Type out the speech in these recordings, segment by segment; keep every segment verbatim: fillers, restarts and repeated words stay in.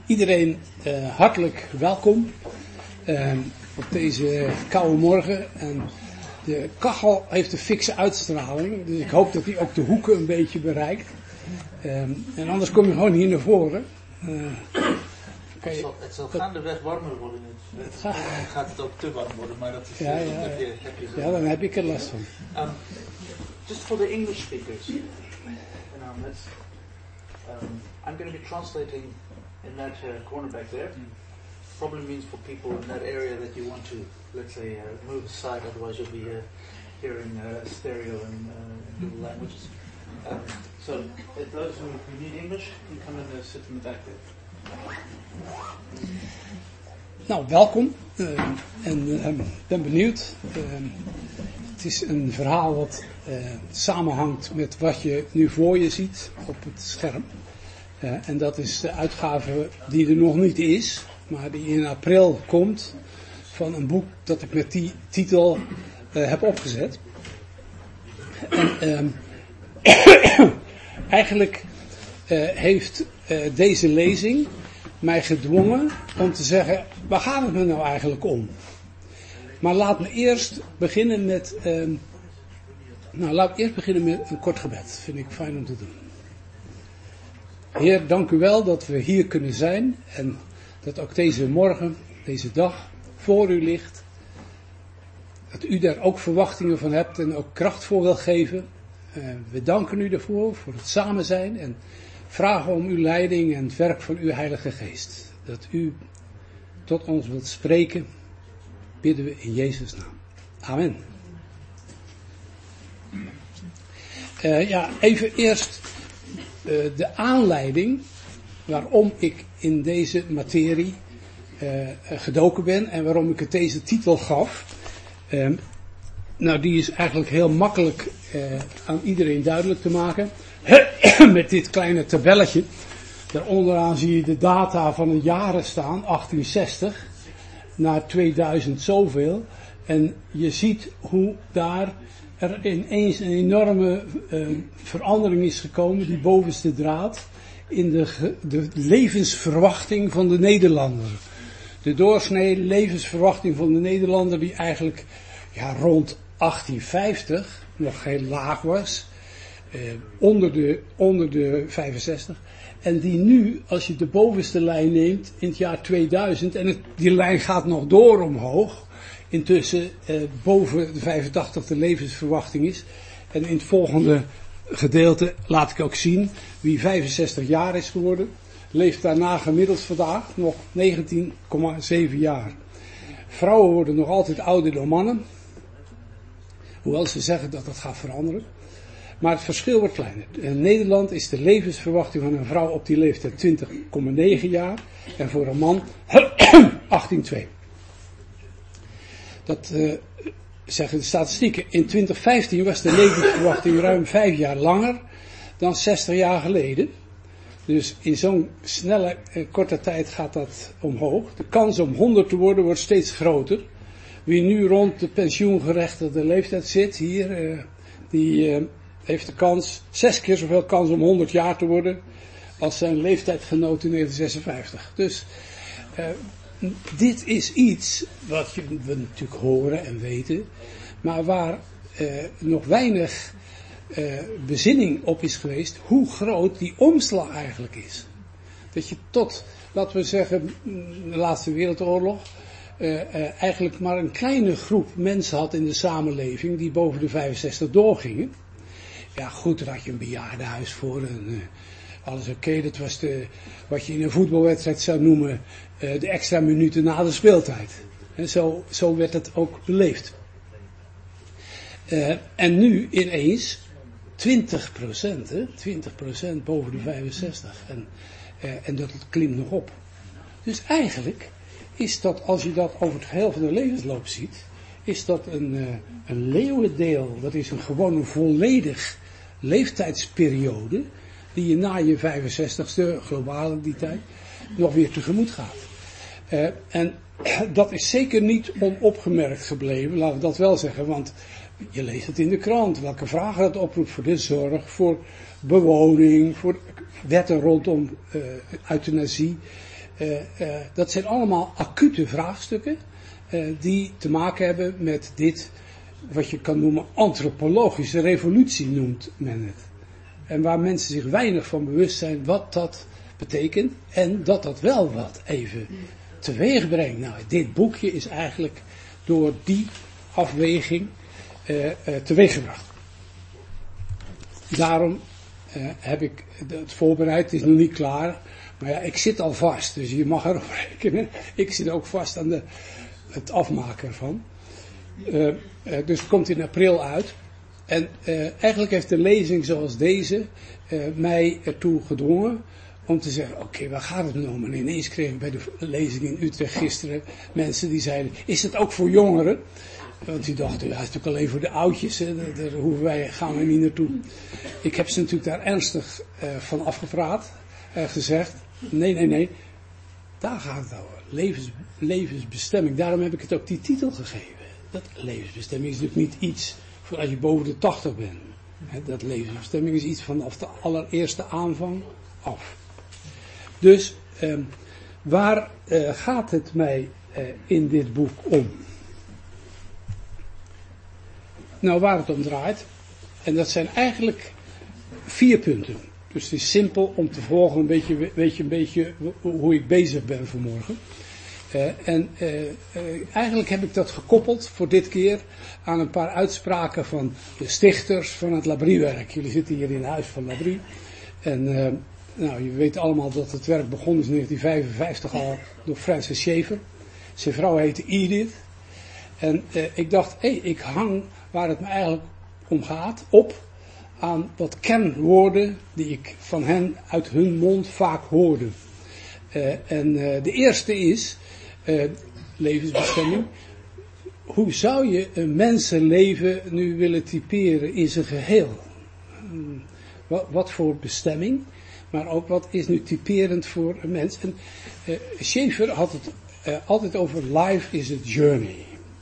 Iedereen uh, hartelijk welkom uh, op deze koude morgen. En de kachel heeft een fikse uitstraling, dus ik hoop dat die ook de hoeken een beetje bereikt. Uh, en anders kom je gewoon hier naar voren. Uh, Het zal, het zal gaandeweg warmer worden. Het, het, gaat, gaat het ook te warm worden, maar dat is ja, ja, heb je, heb je zo. Ja, dan heb ik er last van. Um, just for the English speakers, um, let's, um, I'm going to be translating in that uh, corner back there. Probably means for people in that area that you want to, let's say, uh, move aside, otherwise you'll be uh, hearing uh, stereo in uh, dual languages. Um, so, if those who, who need English, can come and uh, sit in the back there. Nou, welkom. Uh, en ik uh, ben benieuwd. Uh, het is een verhaal wat uh, samenhangt met wat je nu voor je ziet op het scherm. Uh, en dat is de uitgave die er nog niet is, maar die in april komt van een boek dat ik met die titel uh, heb opgezet. En uh, eigenlijk uh, heeft uh, deze lezing mij gedwongen om te zeggen, waar gaat het me nou eigenlijk om? Maar laat me eerst beginnen met, uh, nou laat me eerst beginnen met een kort gebed. Vind ik fijn om te doen. Heer, dank u wel dat we hier kunnen zijn en dat ook deze morgen, deze dag voor u ligt. Dat u daar ook verwachtingen van hebt en ook kracht voor wil geven. Uh, we danken u daarvoor, voor het samen zijn en vragen om uw leiding en het werk van uw Heilige Geest. Dat u tot ons wilt spreken, bidden we in Jezus' naam. Amen. Uh, ja, even eerst uh, de aanleiding waarom ik in deze materie uh, gedoken ben en waarom ik het deze titel gaf. Uh, nou, die is eigenlijk heel makkelijk uh, aan iedereen duidelijk te maken. Met dit kleine tabelletje. Daaronderaan zie je de data van de jaren staan, achttien zestig naar tweeduizend zoveel. En je ziet hoe daar er ineens een enorme uh, verandering is gekomen, die bovenste draad, in de, de levensverwachting van de Nederlander. De doorsnee levensverwachting van de Nederlander die eigenlijk ja, rond achttien vijftig nog heel laag was. Uh, onder de, onder de vijfenzestig. En die nu, als je de bovenste lijn neemt, in het jaar tweeduizend, en het, die lijn gaat nog door omhoog, intussen uh, boven de vijfentachtig de levensverwachting is. En in het volgende gedeelte laat ik ook zien, wie vijfenzestig jaar is geworden, leeft daarna gemiddeld vandaag nog negentien komma zeven jaar. Vrouwen worden nog altijd ouder dan mannen, hoewel ze zeggen dat dat gaat veranderen. Maar het verschil wordt kleiner. In Nederland is de levensverwachting van een vrouw op die leeftijd twintig komma negen jaar. En voor een man achttien komma twee. Dat uh, zeggen de statistieken. In twintig vijftien was de levensverwachting ruim vijf jaar langer dan zestig jaar geleden. Dus in zo'n snelle, uh, korte tijd gaat dat omhoog. De kans om honderd te worden wordt steeds groter. Wie nu rond de pensioengerechtigde leeftijd zit, hier, uh, die... Uh, heeft de kans, zes keer zoveel kans om honderd jaar te worden als zijn leeftijdgenoot in negentien zesenvijftig. Dus uh, dit is iets wat je, we natuurlijk horen en weten, maar waar uh, nog weinig uh, bezinning op is geweest, hoe groot die omslag eigenlijk is. Dat je tot, laten we zeggen, de Laatste Wereldoorlog, uh, uh, eigenlijk maar een kleine groep mensen had in de samenleving die boven de vijfenzestig doorgingen. Ja goed, daar had je een bejaardenhuis voor en uh, alles oké. Okay. Dat was de, wat je in een voetbalwedstrijd zou noemen uh, de extra minuten na de speeltijd. En zo, zo werd het ook beleefd. Uh, en nu ineens twintig procent, hè? twintig procent boven de vijfenzestig. En, uh, en dat klimt nog op. Dus eigenlijk is dat, als je dat over het geheel van de levensloop ziet, is dat een, uh, een leeuwendeel. Dat is een gewoon een volledig leeftijdsperiode die je na je vijfenzestigste, globaal in die tijd, nog weer tegemoet gaat. Uh, en dat is zeker niet onopgemerkt gebleven, laten we dat wel zeggen, want je leest het in de krant, welke vragen dat oproept voor de zorg, voor bewoning, voor wetten rondom uh, euthanasie. Uh, uh, dat zijn allemaal acute vraagstukken uh, die te maken hebben met dit, wat je kan noemen, antropologische revolutie noemt men het. En waar mensen zich weinig van bewust zijn wat dat betekent en dat dat wel wat even teweeg brengt. Nou, dit boekje is eigenlijk door die afweging uh, uh, teweeggebracht. Daarom uh, heb ik het voorbereid, het is nog niet klaar, maar ja, ik zit al vast, dus je mag erop rekenen. Ik zit ook vast aan de, het afmaken ervan. Uh, uh, dus het komt in april uit. En uh, eigenlijk heeft de lezing zoals deze uh, mij ertoe gedwongen om te zeggen, oké, okay, waar gaat het nou om? En ineens kreeg ik bij de lezing in Utrecht gisteren mensen die zeiden, is het ook voor jongeren? Want die dachten, ja, het is natuurlijk alleen voor de oudjes, hè, daar, daar hoeven wij, gaan we niet naartoe. Ik heb ze natuurlijk daar ernstig uh, van afgepraat, uh, gezegd, nee, nee, nee, daar gaat het over, Levens, levensbestemming. Daarom heb ik het ook die titel gegeven. Dat levensbestemming is natuurlijk niet iets voor als je boven de tachtig bent. He, dat levensbestemming is iets vanaf de allereerste aanvang af. Dus, um, waar uh, gaat het mij uh, in dit boek om? Nou, waar het om draait, en dat zijn eigenlijk vier punten. Dus het is simpel om te volgen, een beetje, weet je een beetje hoe ik bezig ben vanmorgen. Uh, en uh, uh, eigenlijk heb ik dat gekoppeld voor dit keer aan een paar uitspraken van de stichters van het Labrie-werk. Jullie zitten hier in huis van Labrie. En uh, nou, je weet allemaal dat het werk begon is in negentien vijfenvijftig al door Francis Schaeffer. Zijn vrouw heette Edith. En uh, ik dacht, hé, hey, ik hang waar het me eigenlijk om gaat op aan wat kernwoorden die ik van hen uit hun mond vaak hoorde. Uh, en uh, de eerste is uh, levensbestemming. Hoe zou je een mensenleven nu willen typeren in zijn geheel? Um, wat, wat voor bestemming, maar ook wat is nu typerend voor een mens? En uh, Schaeffer had het uh, altijd over life is a journey.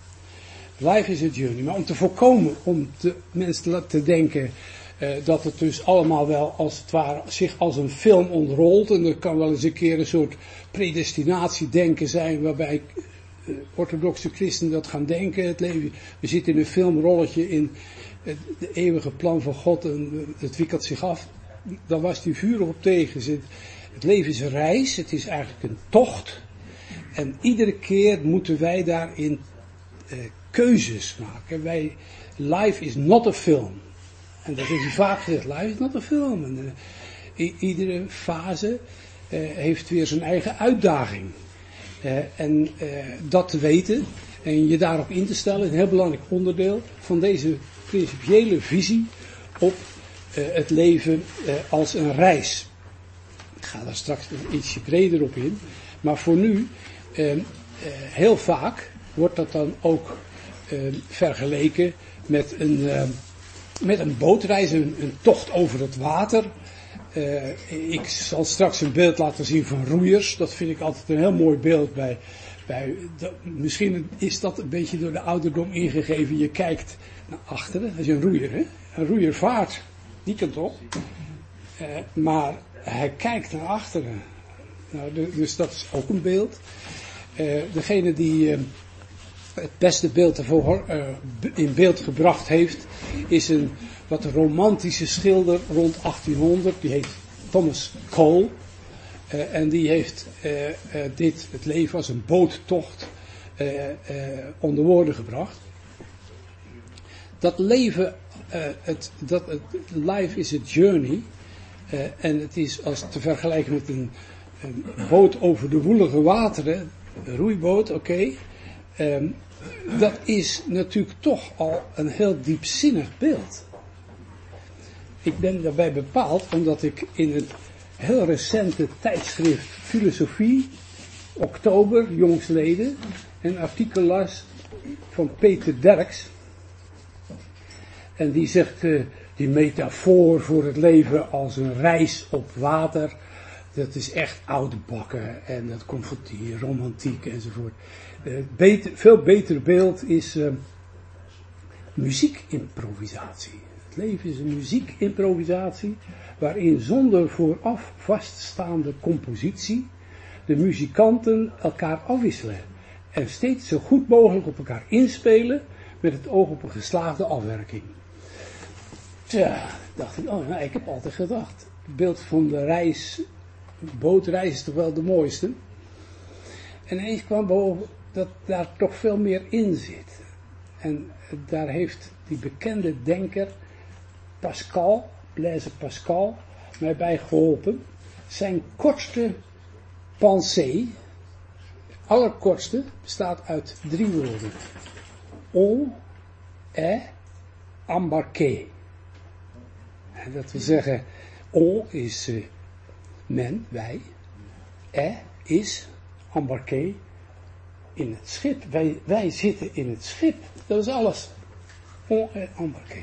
Life is a journey. Maar om te voorkomen om de mensen te laten denken Uh, dat het dus allemaal wel als het ware zich als een film ontrolt. En er kan wel eens een keer een soort predestinatiedenken zijn waarbij uh, orthodoxe christenen dat gaan denken. Het leven, we zitten in een filmrolletje in uh, de eeuwige plan van God en uh, het wikkelt zich af. Dan was die vurig op tegen. Het, het leven is een reis, het is eigenlijk een tocht. En iedere keer moeten wij daarin uh, keuzes maken. Wij, life is not a film. En dat is vaak gezegd, life is not a film. En, uh, i- iedere fase uh, heeft weer zijn eigen uitdaging. Uh, en uh, dat te weten en je daarop in te stellen is een heel belangrijk onderdeel van deze principiële visie op uh, het leven uh, als een reis. Ik ga daar straks ietsje breder op in. Maar voor nu, uh, uh, heel vaak wordt dat dan ook uh, vergeleken met een... Uh, Met een bootreis, een, een tocht over het water. Uh, ik zal straks een beeld laten zien van roeiers. Dat vind ik altijd een heel mooi beeld. Bij, bij de, misschien is dat een beetje door de ouderdom ingegeven. Je kijkt naar achteren. Dat is een roeier, hè? Een roeier vaart die kant op. Uh, maar hij kijkt naar achteren. Nou, de, dus dat is ook een beeld. Uh, degene die... Uh, het beste beeld ervoor uh, in beeld gebracht heeft, is een wat romantische schilder rond achttienhonderd, die heet Thomas Cole. Uh, en die heeft uh, uh, dit, het leven als een boottocht, uh, uh, onder woorden gebracht. Dat leven, uh, het, dat, het, life is a journey, uh, en het is als te vergelijken met een, een boot over de woelige wateren, een roeiboot, oké. Okay. Um, dat is natuurlijk toch al een heel diepzinnig beeld. Ik ben daarbij bepaald omdat ik in het heel recente tijdschrift Filosofie, oktober, jongsleden, een artikel las van Peter Derks. En die zegt, uh, die metafoor voor het leven als een reis op water, dat is echt oude bakken en dat komt van die romantiek enzovoort. Uh, beter, veel beter beeld is uh, muziekimprovisatie. Het leven is een muziekimprovisatie waarin zonder vooraf vaststaande compositie de muzikanten elkaar afwisselen. En steeds zo goed mogelijk op elkaar inspelen met het oog op een geslaagde afwerking. Tja, dacht ik, oh nou, ik heb altijd gedacht, het beeld van de reis, bootreis is toch wel de mooiste. En ineens kwam boven dat daar toch veel meer in zit. En daar heeft die bekende denker Pascal, Blaise Pascal, mij bij geholpen. Zijn kortste pensée, allerkortste, bestaat uit drie woorden. On est embarqué. En dat wil zeggen, on is uh, men, wij. Est is embarqué in het schip. Wij, wij zitten in het schip. Dat is alles. On est embarqué.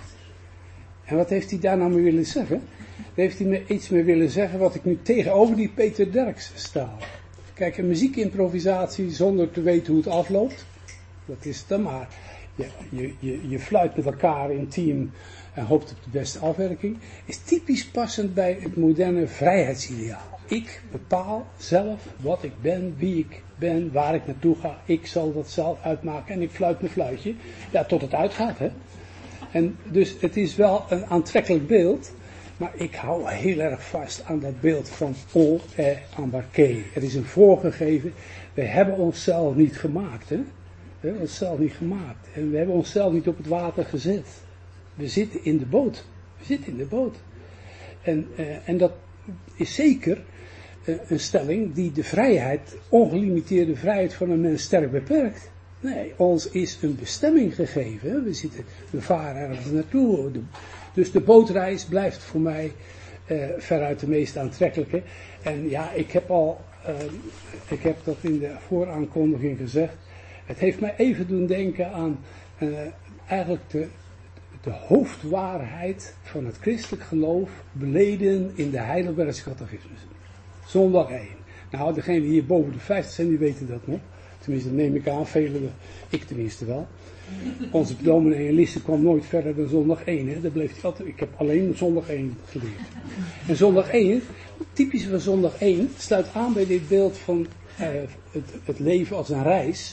En wat heeft hij daar nou mee willen zeggen? Daar heeft hij me iets mee willen zeggen wat ik nu tegenover die Peter Derks sta. Kijk, een muziekimprovisatie zonder te weten hoe het afloopt, dat is het dan maar. Je, je, je, je fluit met elkaar in team en hoopt op de beste afwerking. Is typisch passend bij het moderne vrijheidsideaal. Ik bepaal zelf wat ik ben, wie ik ben, waar ik naartoe ga. Ik zal dat zelf uitmaken en ik fluit mijn fluitje. Ja, tot het uitgaat, hè. En dus het is wel een aantrekkelijk beeld, maar ik hou heel erg vast aan dat beeld van on est embarqué. Het is een voorgegeven, we hebben onszelf niet gemaakt, hè. We hebben onszelf niet gemaakt en we hebben onszelf niet op het water gezet. We zitten in de boot. We zitten in de boot. En, uh, en dat is zeker uh, een stelling die de vrijheid, ongelimiteerde vrijheid van een mens sterk beperkt. Nee, ons is een bestemming gegeven. Hè? We zitten, we varen ergens naartoe. De, dus de bootreis blijft voor mij uh, veruit de meest aantrekkelijke. En ja, ik heb al, uh, ik heb dat in de vooraankondiging gezegd. Het heeft mij even doen denken aan uh, eigenlijk de, de hoofdwaarheid van het christelijk geloof beleden in de Heidelbergse catechismus. Zondag één. Nou, degenen die hier boven de vijftig zijn, die weten dat nog. Tenminste, dat neem ik aan, velen, ik tenminste wel. Onze dominee en Lisse kwam nooit verder dan zondag één. Hè. Daar bleef hij altijd, ik heb alleen zondag één geleerd. En zondag één, typisch van zondag één, sluit aan bij dit beeld van uh, het, het leven als een reis.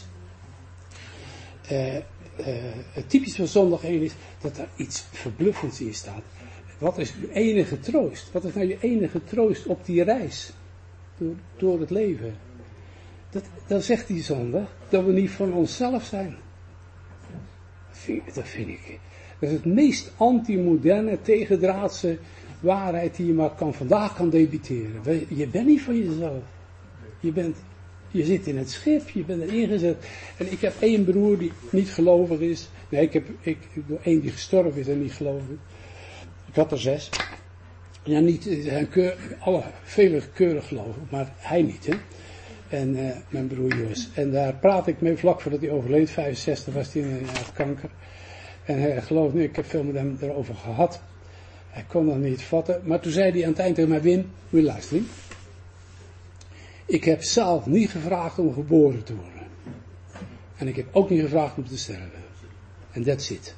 Uh, uh, het typisch van zondag één is dat er iets verbluffends in staat. Wat is je enige troost? Wat is nou je enige troost op die reis? Door, door het leven. Dat, dan zegt die zondag dat we niet van onszelf zijn. Dat vind, dat vind ik. Dat is het meest anti-moderne, tegendraadse waarheid die je maar kan, vandaag kan debiteren. Je bent niet van jezelf. Je bent, je zit in het schip, je bent erin gezet. En ik heb één broer die niet gelovig is. Nee, ik heb ik, één die gestorven is en niet gelovig. Ik had er zes. Ja, niet, zijn keur, alle, vele keurig geloven, maar hij niet, hè. En uh, mijn broer Jos. En daar praat ik mee vlak voordat hij overleed. vijfenzestig was hij, hij had kanker. En hij gelooft nu, ik heb veel met hem erover gehad. Hij kon dat niet vatten. Maar toen zei hij aan het eind tegen mij, Wim, moet je luisteren. Ik heb zelf niet gevraagd om geboren te worden. En ik heb ook niet gevraagd om te sterven. En that's it.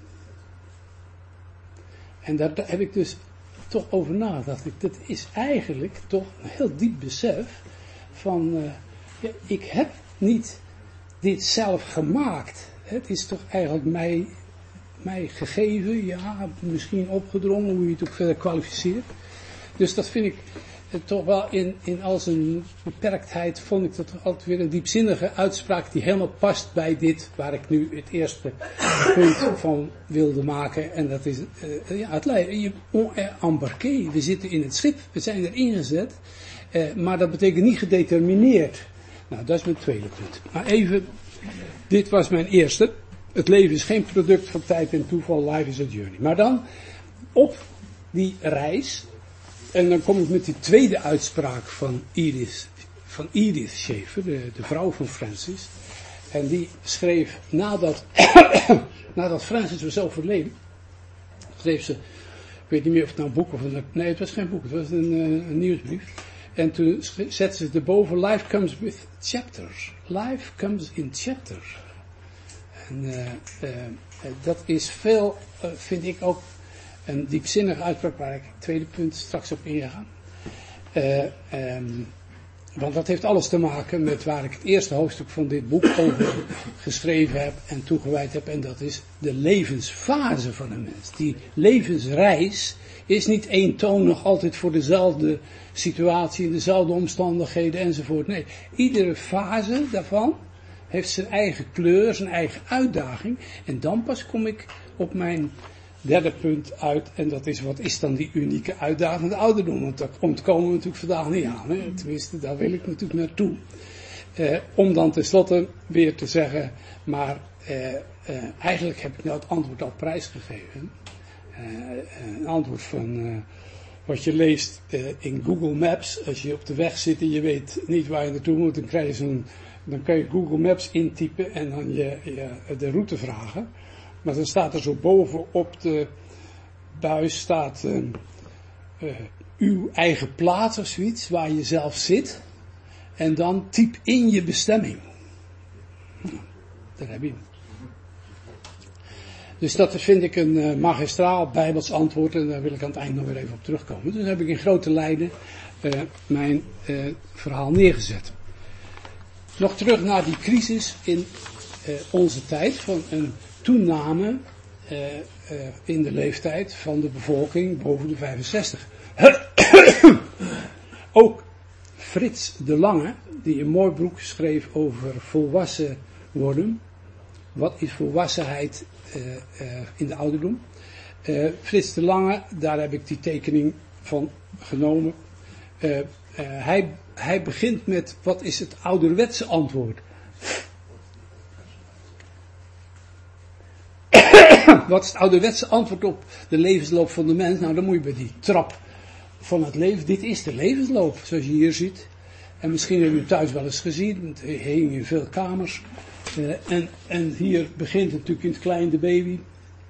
En daar, daar heb ik dus toch over nagedacht. Dat is eigenlijk toch een heel diep besef van... Uh, Ja, ik heb niet dit zelf gemaakt. Het is toch eigenlijk mij, mij gegeven, ja, misschien opgedrongen, hoe je het ook verder kwalificeert. Dus dat vind ik eh, toch wel in, in al zijn beperktheid, vond ik dat toch altijd weer een diepzinnige uitspraak die helemaal past bij dit, waar ik nu het eerste punt van wilde maken. En dat is, uh, ja, het lijkt, on est embarqué, we zitten in het schip, we zijn erin gezet, uh, maar dat betekent niet gedetermineerd. Nou, dat is mijn tweede punt. Maar even, dit was mijn eerste. Het leven is geen product van tijd en toeval, life is a journey. Maar dan, op die reis, en dan kom ik met die tweede uitspraak van Edith, van Edith Schaeffer, de, de vrouw van Francis. En die schreef, nadat, nadat Francis was overleden, schreef ze, ik weet niet meer of het nou een boek of een, nee, het was geen boek, het was een, een nieuwsbrief. En toen zette ze erboven, life comes with chapters. Life comes in chapters. En uh, uh, dat is veel, uh, vind ik ook, een diepzinnige uitspraak waar ik het tweede punt straks op inga. Uh, um, Want dat heeft alles te maken met waar ik het eerste hoofdstuk van dit boek over geschreven heb en toegewijd heb. En dat is de levensfase van een mens. Die levensreis is niet eentonig altijd voor dezelfde situatie, dezelfde omstandigheden enzovoort. Nee, iedere fase daarvan heeft zijn eigen kleur, zijn eigen uitdaging. En dan pas kom ik op mijn derde punt uit. En dat is, wat is dan die unieke uitdaging, de ouderdom? Want daar ontkomen we natuurlijk vandaag niet aan. Hè? Tenminste, daar wil ik natuurlijk naartoe. Eh, om dan tenslotte weer te zeggen, maar eh, eh, eigenlijk heb ik nou het antwoord al prijsgegeven. Eh, een antwoord van uh, wat je leest uh, in Google Maps. Als je op de weg zit en je weet niet waar je naartoe moet, dan krijg je zo'n, dan kan je Google Maps intypen en dan je, je de route vragen. Maar dan staat er zo boven op de buis staat uh, uh, uw eigen plaats of zoiets, waar je zelf zit. En dan typ in je bestemming. Nou, daar heb je hem. Dus dat vind ik een uh, magistraal bijbels antwoord en daar wil ik aan het eind nog weer even op terugkomen. Dus dan heb ik in grote lijnen uh, mijn uh, verhaal neergezet. Nog terug naar die crisis in uh, onze tijd van een toename uh, uh, in de leeftijd van de bevolking boven de vijfenzestig. Ook Frits de Lange, die een mooi boek schreef over volwassen worden. Wat is volwassenheid uh, uh, in de ouderdom? Uh, Frits de Lange, daar heb ik die tekening van genomen. Uh, uh, hij, hij begint met, wat is het ouderwetse antwoord? Wat is het ouderwetse antwoord op de levensloop van de mens? Nou, dan moet je bij die trap van het leven. Dit is de levensloop, zoals je hier ziet. En misschien hebben jullie thuis wel eens gezien. Het hing in veel kamers. Uh, en, en hier begint natuurlijk in het klein de baby.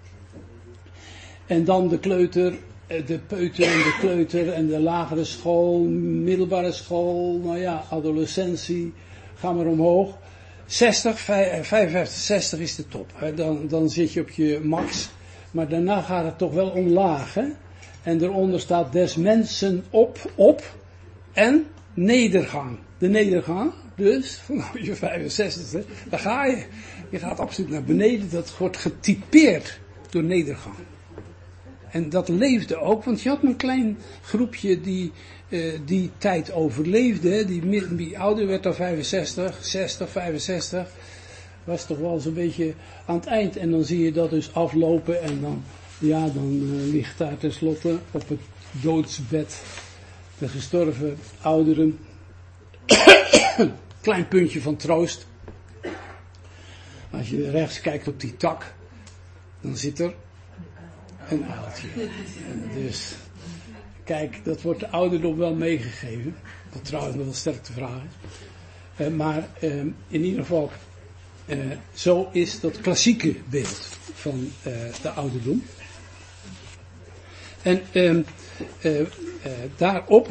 En dan de kleuter, de peuter en de kleuter en de lagere school, middelbare school, nou ja, adolescentie, ga maar omhoog. zestig, vijfenvijftig, zestig is de top. Hè. Dan, dan zit je op je max. Maar daarna gaat het toch wel omlaag. Hè. En eronder staat des mensen op, op en nedergang. De nedergang, dus vanaf je vijfenzestigste, daar ga je. Je gaat absoluut naar beneden. Dat wordt getypeerd door nedergang. En dat leefde ook, want je had een klein groepje die uh, die tijd overleefde. Hè, die, die ouder werd dan vijfenzestig, zestig, vijfenzestig. Was toch wel zo'n beetje aan het eind. En dan zie je dat dus aflopen en dan, ja, dan uh, ligt daar tenslotte op het doodsbed de gestorven ouderen. Klein puntje van troost. Als je rechts kijkt op die tak, dan zit er een uiltje. Dus, kijk, dat wordt de ouderdom wel meegegeven. Wat trouwens nog wel sterk te vragen is. Uh, maar uh, in ieder geval, uh, zo is dat klassieke beeld van uh, de ouderdom. En uh, uh, uh, daarop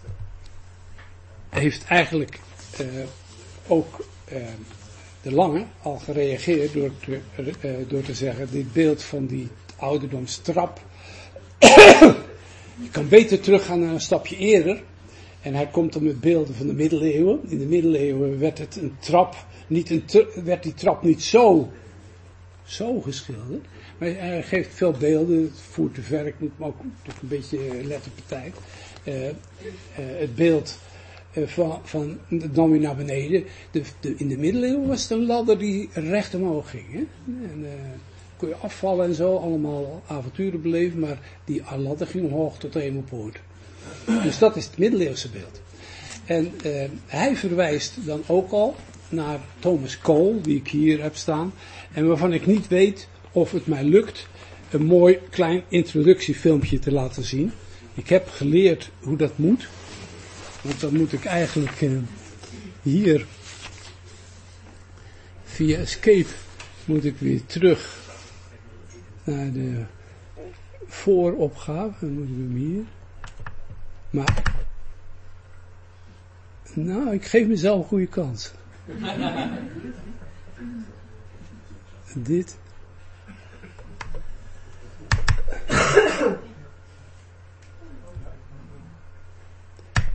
heeft eigenlijk uh, ook uh, de Lange al gereageerd door te, uh, door te zeggen, dit beeld van die ouderdomstrap. Je kan beter teruggaan naar een stapje eerder. En hij komt dan met beelden van de middeleeuwen. In de middeleeuwen werd het een trap, niet een tra- werd die trap niet zo, zo geschilderd. Maar hij geeft veel beelden, het voert te ver, ik moet me ook toch een beetje letten op de tijd. Uh, uh, het beeld uh, van, van, dan weer naar beneden. De, de, in de middeleeuwen was het een ladder die recht omhoog ging. Hè? En, uh, kon je afvallen en zo, allemaal avonturen beleven, maar die ladder ging omhoog tot de hemelpoort. Dus dat is het middeleeuwse beeld. En uh, hij verwijst dan ook al naar Thomas Cole, die ik hier heb staan, en waarvan ik niet weet of het mij lukt een mooi klein introductiefilmpje te laten zien. Ik heb geleerd hoe dat moet, want dan moet ik eigenlijk uh, hier via Escape moet ik weer terug naar de vooropgave. Dan moet ik hem hier. Maar, nou, ik geef mezelf een goede kans. Dit.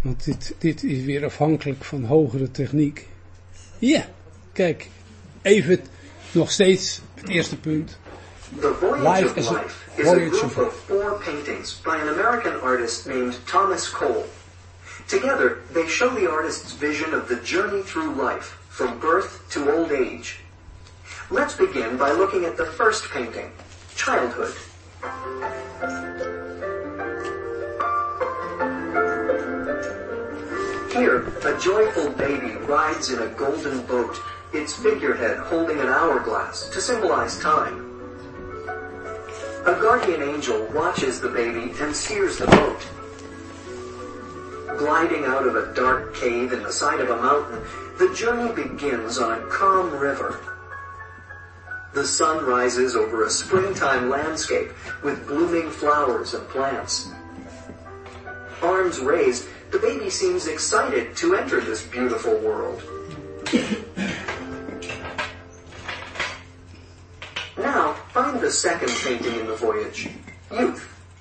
Want dit, dit is weer afhankelijk van hogere techniek. Ja, kijk, even nog steeds het eerste punt. The Voyage Life of is a Life is a voyage group of of four paintings by an American artist named Thomas Cole. Together, they show the artist's vision of the journey through life, from birth to old age. Let's begin by looking at the first painting, Childhood. Here, a joyful baby rides in a golden boat, its figurehead holding an hourglass to symbolize time. A guardian angel watches the baby and steers the boat. Gliding out of a dark cave in the side of a mountain, the journey begins on a calm river. The sun rises over a springtime landscape with blooming flowers and plants. Arms raised, the baby seems excited to enter this beautiful world. Now, find the second painting in the voyage, Youth.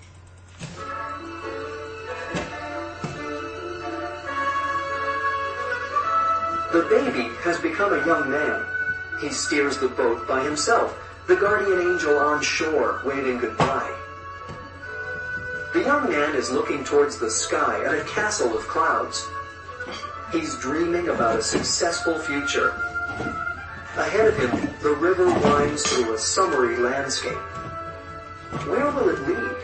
The baby has become a young man. He steers the boat by himself, the guardian angel on shore waving goodbye. The young man is looking towards the sky at a castle of clouds. He's dreaming about a successful future. Ahead of him, the river winds through a summery landscape. Where will it lead?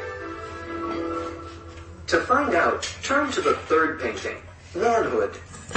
To find out, turn to the third painting, Manhood.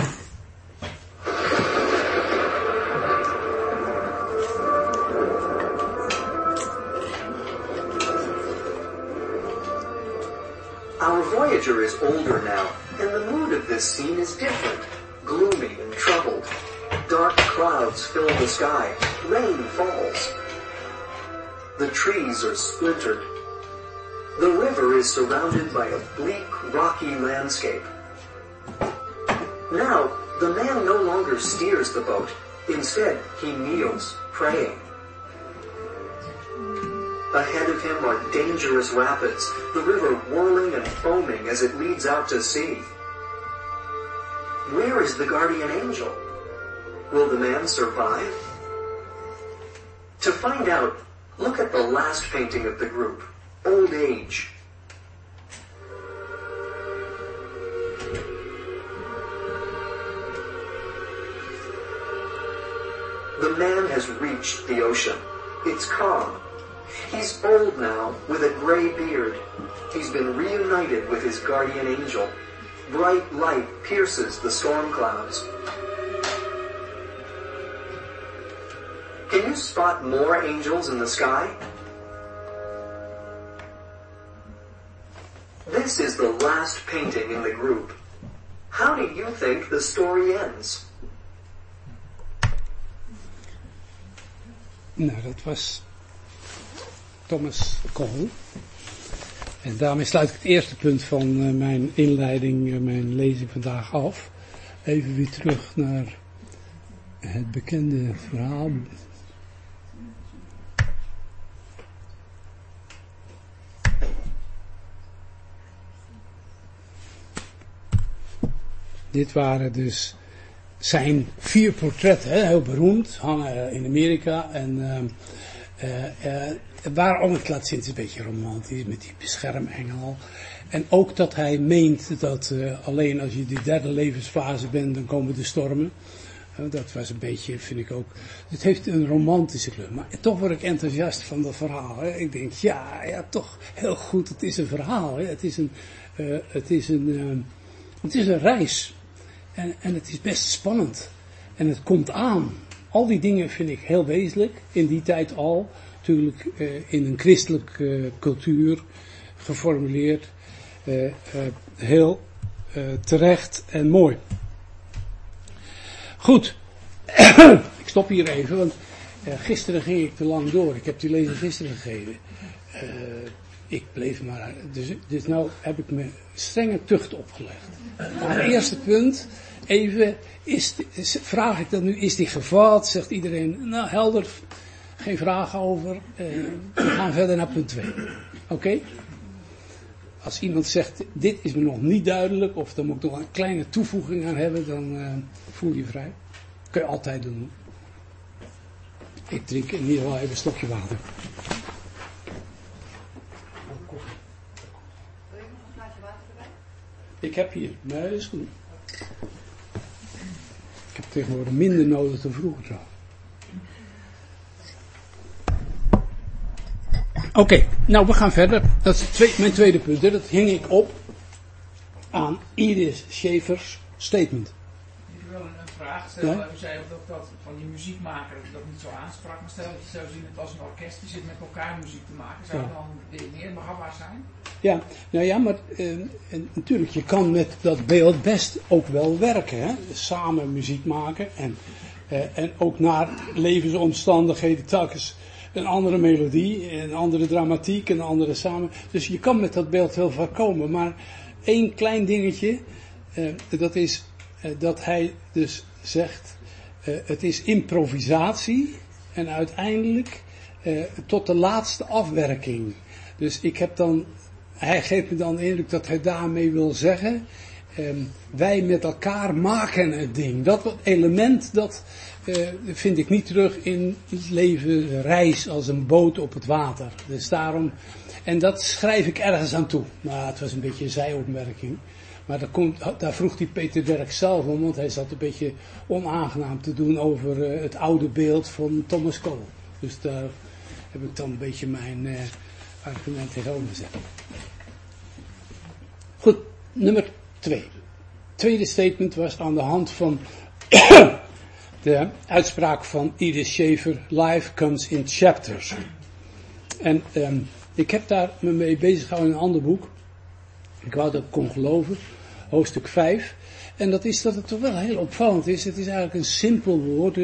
Our voyager is older now, and the mood of this scene is different, gloomy and troubled. Dark clouds fill the sky, rain falls. The trees are splintered. The river is surrounded by a bleak, rocky landscape. Now, the man no longer steers the boat. Instead, he kneels, praying. Ahead of him are dangerous rapids, the river whirling and foaming as it leads out to sea. Where is the guardian angel? Will the man survive? To find out, look at the last painting of the group, Old Age. The man has reached the ocean. It's calm. He's old now, with a gray beard. He's been reunited with his guardian angel. Bright light pierces the storm clouds. Can you spot more angels in the sky? This is the last painting in the group. How do you think the story ends? Nou, dat was Thomas Cole. En daarmee sluit ik het eerste punt van uh, mijn inleiding, uh, mijn lezing vandaag af. Even weer terug naar het bekende verhaal. Dit waren dus zijn vier portretten, hè, heel beroemd, hangen in Amerika. En uh, uh, uh, waarom ik laat zien, het is een beetje romantisch met die beschermengel. En ook dat hij meent dat uh, alleen als je die derde levensfase bent, dan komen de stormen. Uh, dat was een beetje, vind ik ook. Het heeft een romantische kleur. Maar toch word ik enthousiast van dat verhaal. Hè. Ik denk, ja, ja, toch heel goed. Het is een verhaal. Hè. Het is een, uh, het is een, uh, het is een reis. En, en het is best spannend. En het komt aan. Al die dingen vind ik heel wezenlijk. In die tijd al. Natuurlijk uh, in een christelijke uh, cultuur geformuleerd. Uh, uh, heel uh, terecht en mooi. Goed. Ik stop hier even. Want uh, gisteren ging ik te lang door. Ik heb die lezing gisteren gegeven. Uh, ik bleef maar. Dus, dus nou heb ik me strenge tucht opgelegd. Maar het eerste punt. Even, is, is, vraag ik dat nu, is die gevat? Zegt iedereen, nou helder, geen vragen over. Uh, we gaan verder naar punt twee. Oké? Okay? Oké, als iemand zegt, dit is me nog niet duidelijk, of dan moet ik nog een kleine toevoeging aan hebben, dan uh, voel je vrij. Dat kun je altijd doen. Ik drink in ieder geval even een stokje water. Wil je nog een glaasje water erbij? Ik heb hier, nee, dat is goed. Ik heb tegenwoordig minder nodig dan vroeger trouwens. Oké, okay, nou we gaan verder. Dat is twee, mijn tweede punt. Hè. Dat hing ik op aan Edith Schaeffer's statement. Ik wil een, een vraag stellen. Ja? U zei ook dat, dat van die muziekmaker dat niet zo aansprak. Maar stel dat je zou zien het als een orkest die zit met elkaar muziek te maken. Zou Ja. het dan meer behapbaar zijn? Ja, nou ja, maar eh, en natuurlijk, je kan met dat beeld best ook wel werken. Hè? Samen muziek maken en, eh, en ook naar levensomstandigheden telkens een andere melodie, een andere dramatiek, een andere samen. Dus je kan met dat beeld heel ver komen. Maar één klein dingetje, eh, dat is eh, dat hij dus zegt, eh, het is improvisatie en uiteindelijk eh, tot de laatste afwerking. Dus ik heb dan, hij geeft me dan de indruk dat hij daarmee wil zeggen, eh, wij met elkaar maken het ding. Dat element, dat uh, vind ik niet terug in het leven reis als een boot op het water. Dus daarom, en dat schrijf ik ergens aan toe. Maar het was een beetje een zijopmerking. Maar daar, komt, daar vroeg die Peter Derk zelf om, want hij zat een beetje onaangenaam te doen over uh, het oude beeld van Thomas Cole. Dus daar heb ik dan een beetje mijn uh, argument tegenover gezet. Goed, nummer twee. Het tweede statement was aan de hand van de uitspraak van Edith Schaeffer, Life comes in chapters. En um, ik heb daar me mee bezig gehouden in een ander boek. Ik wou dat ik kon geloven. Hoofdstuk vijf. En dat is dat het toch wel heel opvallend is. Het is eigenlijk een simpel woord.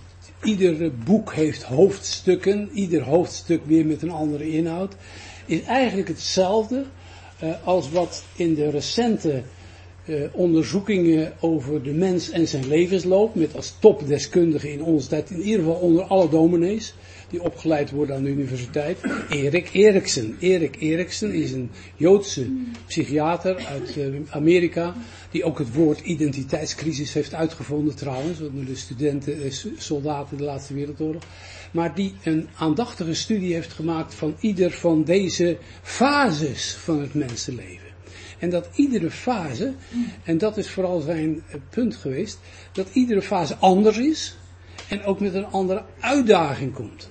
Ieder boek heeft hoofdstukken. Ieder hoofdstuk weer met een andere inhoud. Is eigenlijk hetzelfde uh, als wat in de recente uh, onderzoekingen over de mens en zijn levensloop. Met als topdeskundige in onze tijd. In ieder geval onder alle dominees. Die opgeleid worden aan de universiteit. Erik Erikson. Erik Erikson is een Joodse psychiater uit uh, Amerika. Die ook het woord identiteitscrisis heeft uitgevonden trouwens. Onder de studenten, uh, soldaten de Laatste Wereldoorlog. Maar die een aandachtige studie heeft gemaakt van ieder van deze fases van het mensenleven. En dat iedere fase, en dat is vooral zijn uh, punt geweest, dat iedere fase anders is. En ook met een andere uitdaging komt.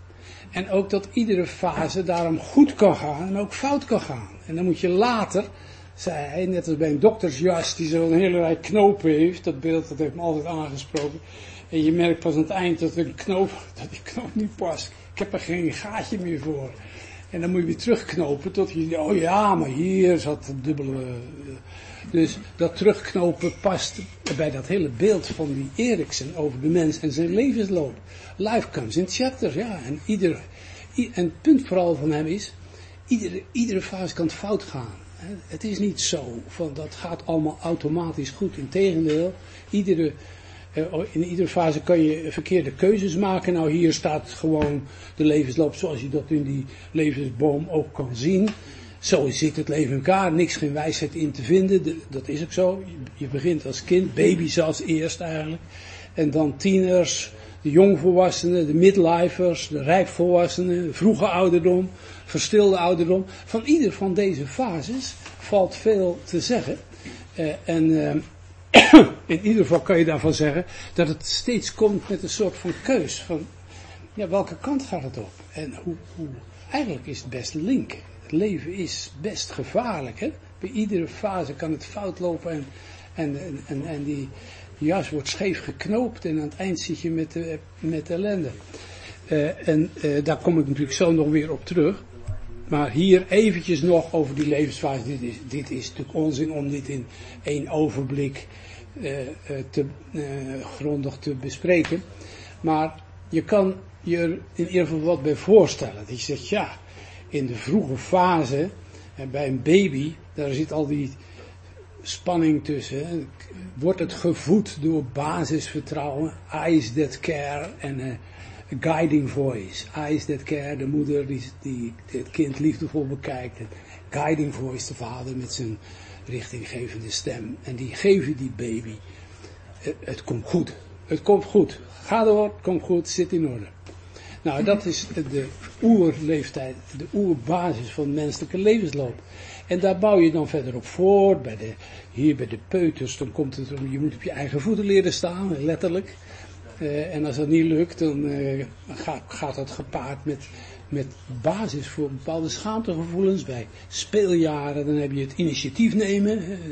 En ook dat iedere fase daarom goed kan gaan en ook fout kan gaan. En dan moet je later, zei hij, net als bij een doktersjas die zo'n hele rij knopen heeft, dat beeld dat heeft me altijd aangesproken. En je merkt pas aan het eind dat, een knoop, dat die knoop niet past. Ik heb er geen gaatje meer voor. En dan moet je weer terugknopen tot je, oh ja, maar hier zat een dubbele... Uh, Dus dat terugknopen past bij dat hele beeld van die Erikson over de mens en zijn levensloop. Life comes in chapters, ja. En, ieder, en het punt vooral van hem is, iedere, iedere fase kan het fout gaan. Het is niet zo, van dat gaat allemaal automatisch goed. Integendeel, iedere, in iedere fase kan je verkeerde keuzes maken. Nou, hier staat gewoon de levensloop zoals je dat in die levensboom ook kan zien. Zo zit het leven in elkaar, niks geen wijsheid in te vinden, de, dat is ook zo. Je, je begint als kind, baby's als eerst eigenlijk. En dan tieners, de jongvolwassenen, de midlifers, de rijpvolwassenen, de vroege ouderdom, verstilde ouderdom. Van ieder van deze fases valt veel te zeggen. Uh, en uh, in ieder geval kan je daarvan zeggen dat het steeds komt met een soort van keus. Van, ja, welke kant gaat het op? En hoe, hoe, eigenlijk is het best link. Het leven is best gevaarlijk, hè. Bij iedere fase kan het fout lopen en, en, en, en die jas wordt scheef geknoopt en aan het eind zit je met, de, met ellende. Uh, en uh, daar kom ik natuurlijk zo nog weer op terug. Maar hier eventjes nog over die levensfase. Dit is, dit is natuurlijk onzin om dit in één overblik uh, uh, te, uh, grondig te bespreken. Maar je kan je er in ieder geval wat bij voorstellen. Dat je zegt, ja, in de vroege fase, en bij een baby, daar zit al die spanning tussen. Wordt het gevoed door basisvertrouwen, eyes that care, en uh, guiding voice. Eyes that care, de moeder die, die het kind liefdevol bekijkt. Guiding voice, de vader met zijn richtinggevende stem. En die geven die baby. Het, het komt goed. Het komt goed. Ga door, het komt goed, zit in orde. Nou, dat is de oerleeftijd, de oerbasis van menselijke levensloop. En daar bouw je dan verder op voort. Bij de, hier bij de peuters, dan komt het om, je moet op je eigen voeten leren staan, letterlijk. Uh, en als dat niet lukt, dan uh, gaat, gaat dat gepaard met, met basis voor bepaalde schaamtegevoelens. Bij speeljaren, dan heb je het initiatief nemen. Uh,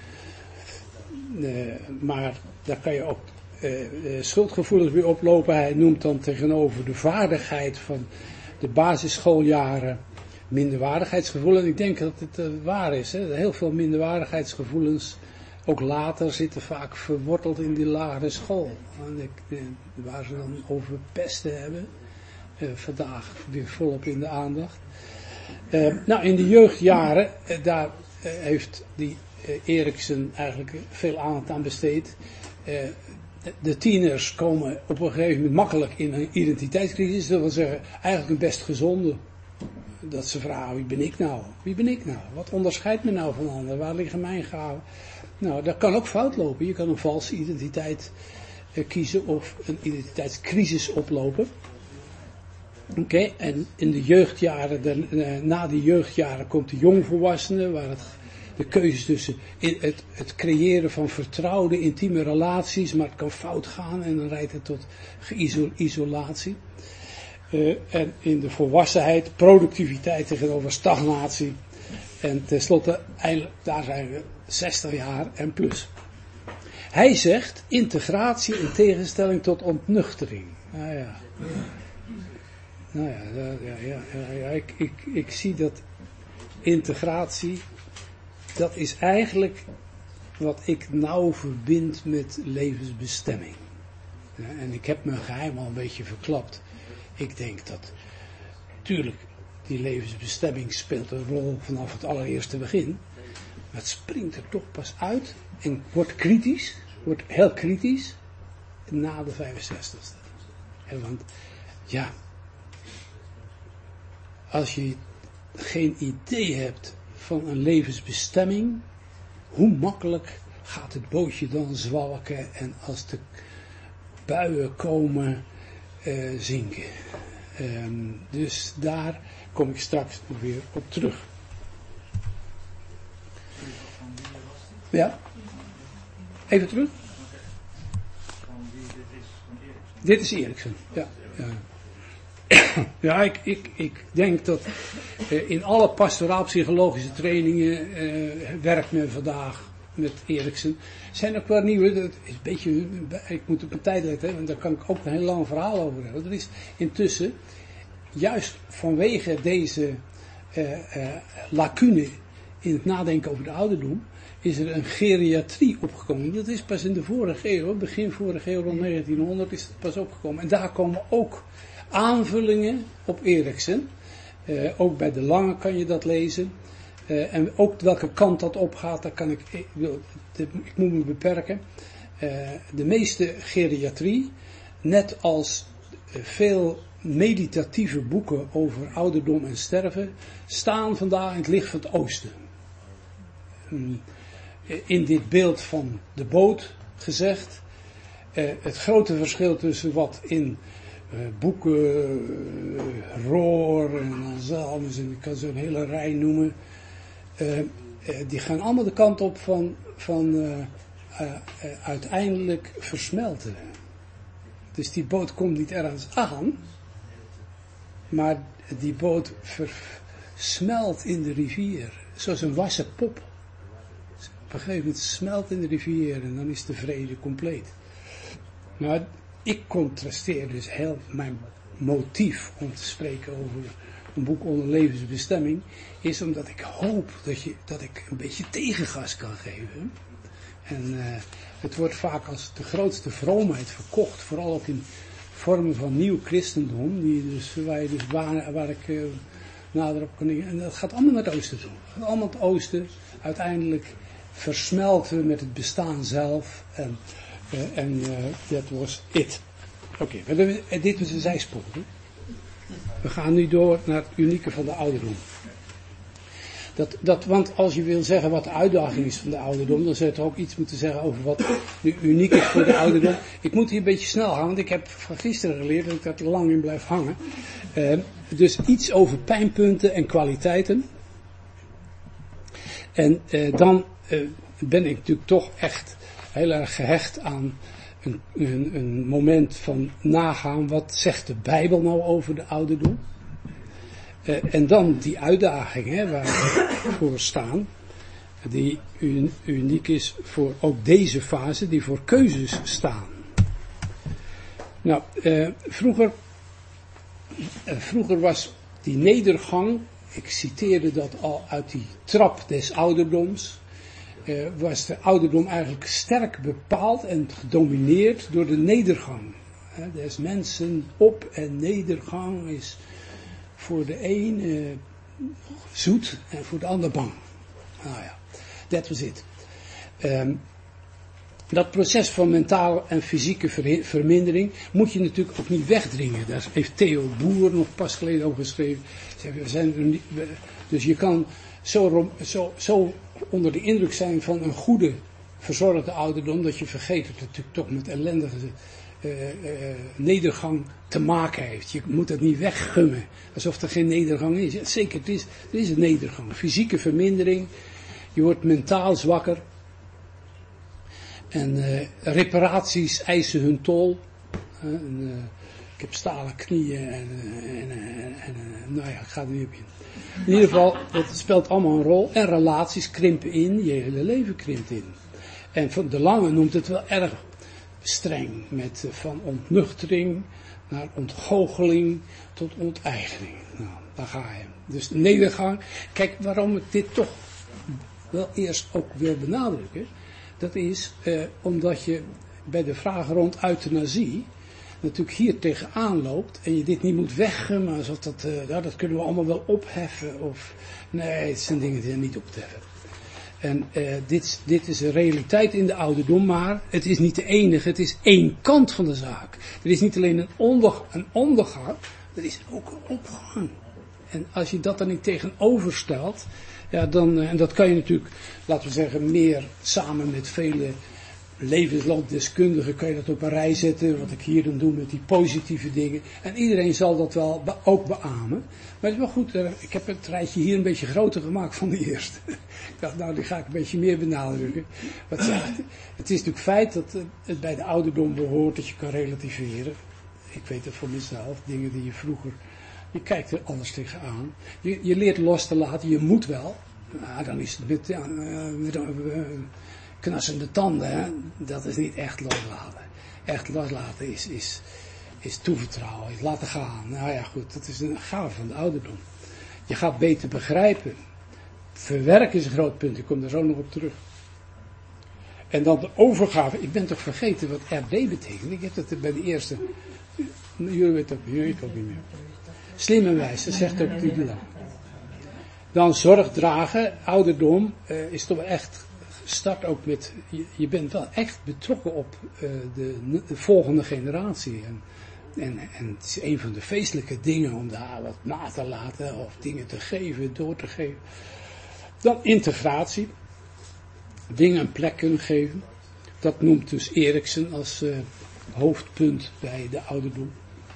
uh, maar daar kan je ook uh, uh, schuldgevoelens weer oplopen. Hij noemt dan tegenover de vaardigheid van de basisschooljaren minderwaardigheidsgevoelens. En ik denk dat het uh, waar is. Hè? Heel veel minderwaardigheidsgevoelens, ook later, zitten vaak verworteld in die lagere school. Ik, waar ze dan over pesten hebben. Uh, vandaag weer volop in de aandacht. Uh, nou, in de jeugdjaren, uh, daar uh, heeft die uh, Eriksen eigenlijk veel aandacht aan besteed. Uh, de tieners komen op een gegeven moment makkelijk in een identiteitscrisis. Dat wil zeggen, eigenlijk een best gezonde. Dat ze vragen, wie ben ik nou? Wie ben ik nou? Wat onderscheidt me nou van anderen? Waar liggen mijn gaven? Nou, dat kan ook fout lopen. Je kan een valse identiteit uh, kiezen of een identiteitscrisis oplopen. Oké, okay, en in de jeugdjaren, de, uh, na de jeugdjaren komt de jongvolwassene, waar het, de keuzes tussen in het, het creëren van vertrouwde, intieme relaties, maar het kan fout gaan en dan leidt het tot geïsolatie. Uh, en in de volwassenheid, productiviteit tegenover stagnatie. En tenslotte, eindelijk, daar zijn we zestig jaar en plus. Hij zegt integratie in tegenstelling tot ontnuchtering. Nou ja, nou ja, ja, ja, ja, ja ik, ik, ik zie dat integratie, dat is eigenlijk wat ik nauw verbind met levensbestemming. Ja, en ik heb mijn geheim al een beetje verklapt. Ik denk dat, tuurlijk, die levensbestemming speelt een rol vanaf het allereerste begin. Maar het springt er toch pas uit en wordt kritisch, wordt heel kritisch, na de vijfenzestigste. En want, ja, als je geen idee hebt van een levensbestemming, hoe makkelijk gaat het bootje dan zwalken en als de buien komen, Uh, zinken. Um, dus daar kom ik straks nog weer op terug. Ja? Even terug? Dit is Eriksen. Ja. Ja, ja ik, ik, ik denk dat uh, in alle pastoraal-psychologische trainingen uh, werkt men vandaag met Eriksen. Zijn ook wel nieuwe, dat is een beetje, ik moet op mijn tijd letten, want daar kan ik ook een heel lang verhaal over hebben. Er is intussen, juist vanwege deze uh, uh, lacune in het nadenken over de ouderdom, is er een geriatrie opgekomen. Dat is pas in de vorige eeuw, begin vorige eeuw, rond negentienhonderd is het pas opgekomen. En daar komen ook aanvullingen op Eriksen. Uh, ook bij de Lange kan je dat lezen. Uh, en ook welke kant dat opgaat, daar kan ik, ik, wil, de, ik moet me beperken. Uh, de meeste geriatrie, net als uh, veel meditatieve boeken over ouderdom en sterven, staan vandaag in het licht van het oosten. Um, in dit beeld van de boot gezegd, uh, het grote verschil tussen wat in uh, boeken, uh, Rohr en Anselmus, en ik kan zo een hele rij noemen, Uh, uh, die gaan allemaal de kant op van, van uh, uh, uh, uiteindelijk versmelten. Dus die boot komt niet ergens aan, maar die boot versmelt in de rivier, zoals een wassen pop. Op een gegeven moment smelt in de rivier en dan is de vrede compleet. Maar ik contrasteer dus heel mijn motief om te spreken over een boek onder levensbestemming, is omdat ik hoop dat, je, dat ik een beetje tegengas kan geven. En uh, het wordt vaak als de grootste vroomheid verkocht, vooral ook in vormen van nieuw christendom, die dus, waar, je dus waar, waar ik uh, nader op kan ingaan. En dat gaat allemaal naar het oosten toe. Het gaat allemaal naar het oosten, uiteindelijk versmelten met het bestaan zelf. En uh, en uh, that was it. Oké, okay, dit was een zijspoor. Hè? We gaan nu door naar het unieke van de ouderdom. Dat, dat, want als je wil zeggen wat de uitdaging is van de ouderdom, dan zou je toch ook iets moeten zeggen over wat nu uniek is voor de ouderdom. Ik moet hier een beetje snel gaan, want ik heb van gisteren geleerd dat ik daar lang in blijf hangen. Uh, dus iets over pijnpunten en kwaliteiten. En uh, dan uh, ben ik natuurlijk toch echt heel erg gehecht aan een, een, een moment van nagaan. Wat zegt de Bijbel nou over de ouderdom? Uh, en dan die uitdaging hè, waar we voor staan. Die un, uniek is voor ook deze fase. Die voor keuzes staan. Nou, uh, vroeger, uh, vroeger was die nedergang. Ik citeerde dat al uit die trap des ouderdoms. Uh, was de ouderdom eigenlijk sterk bepaald en gedomineerd door de nedergang. Uh, des mensen op- en nedergang is voor de een uh, zoet en voor de ander bang. Nou ja, that was it. Um, dat proces van mentale en fysieke ver- vermindering moet je natuurlijk ook niet wegdringen. Daar heeft Theo Boer nog pas geleden over geschreven. We zijn er niet, we, dus je kan zo, zo, zo onder de indruk zijn van een goede verzorgde ouderdom, dat je vergeet dat het natuurlijk toch met ellendige uh, uh, nedergang te maken heeft. Je moet het niet weggummen, alsof er geen nedergang is. Ja, zeker, het is, er is een nedergang. Fysieke vermindering, je wordt mentaal zwakker. En uh, reparaties eisen hun tol. Uh, en, uh, ik heb stalen knieën en, uh, en, uh, en uh, nou ja, ik ga er niet op in. In ieder geval, het speelt allemaal een rol. En relaties krimpen in, je hele leven krimpt in. En Van de Lange noemt het wel erg streng. Met uh, van ontnuchtering naar ontgoocheling tot onteigening. Nou, daar ga je. Dus nedergang. Kijk, waarom ik dit toch wel eerst ook wil benadrukken. Dat is uh, omdat je bij de vraag rond euthanasie natuurlijk hier tegenaan loopt en je dit niet moet weggummen, alsof dat, uh, ja, dat kunnen we allemaal wel opheffen. Of, nee, het zijn dingen die er niet op te heffen. En uh, dit, dit is een realiteit in de ouderdom, maar het is niet de enige, het is één kant van de zaak. Er is niet alleen een, onder, een ondergang, er is ook een opgang. En als je dat dan niet tegenover stelt, ja, dan, en dat kan je natuurlijk, laten we zeggen, meer samen met vele levensloopdeskundigen kan je dat op een rij zetten, wat ik hier dan doe met die positieve dingen. En iedereen zal dat wel be- ook beamen. Maar het is wel goed, ik heb het rijtje hier een beetje groter gemaakt van de eerste. Ik dacht, nou, die ga ik een beetje meer benadrukken. Wat zegt, het is natuurlijk feit dat het bij de ouderdom behoort dat je kan relativeren. Ik weet het voor mezelf, dingen die je vroeger... Je kijkt er anders tegenaan. Je, je leert los te laten, je moet wel. Nou, dan is het met, ja, met uh, knassende tanden, hè? Dat is niet echt loslaten. Echt loslaten is, is, is toevertrouwen, is laten gaan. Nou ja, goed, dat is een gave van de ouderdom. Je gaat beter begrijpen. Verwerken is een groot punt, ik kom daar zo nog op terug. En dan de overgave. Ik ben toch vergeten wat R D betekent. Ik heb dat bij de eerste. Jullie weten ook niet, ik ook niet meer. Slim en wijs, dat zegt ook die lang. Dan zorg dragen, ouderdom, uh, is toch echt, start ook met, je, je bent wel echt betrokken op uh, de, de volgende generatie. En, en, en het is een van de feestelijke dingen om daar wat na te laten, of dingen te geven, door te geven. Dan integratie, dingen een plek kunnen geven. Dat noemt dus Eriksen als uh, hoofdpunt bij de ouderdom.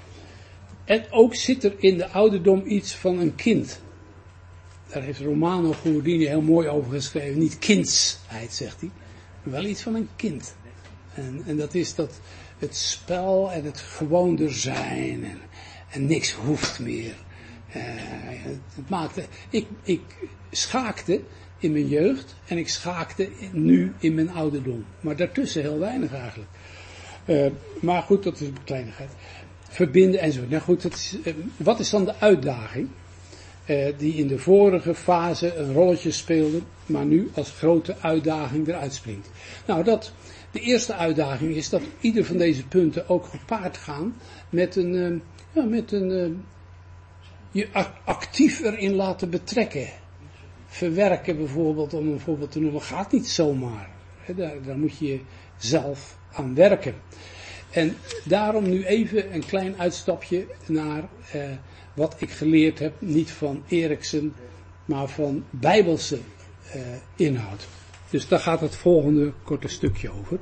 En ook zit er in de ouderdom iets van een kind. Daar heeft Romano Guardini heel mooi over geschreven. Niet kindsheid, zegt hij. Maar wel iets van een kind. En, en dat is dat het spel en het gewoon er zijn. En, en niks hoeft meer. Uh, het, het maakte, ik, ik schaakte in mijn jeugd. En ik schaakte nu in mijn ouderdom. Maar daartussen heel weinig eigenlijk. Uh, maar goed, dat is een kleinigheid. Verbinden en zo. Nou goed, dat is, uh, wat is dan de uitdaging? Uh, die in de vorige fase een rolletje speelde, maar nu als grote uitdaging eruit springt. Nou, dat, de eerste uitdaging is dat ieder van deze punten ook gepaard gaan met een, uh, ja, met een, uh, je actief erin laten betrekken. Verwerken bijvoorbeeld, om een voorbeeld te noemen, gaat niet zomaar. He, daar, daar moet je zelf aan werken. En daarom nu even een klein uitstapje naar uh, wat ik geleerd heb, niet van Eriksen, maar van bijbelse uh, inhoud. Dus daar gaat het volgende korte stukje over.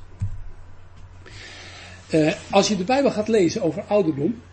Uh, als je de Bijbel gaat lezen over ouderdom,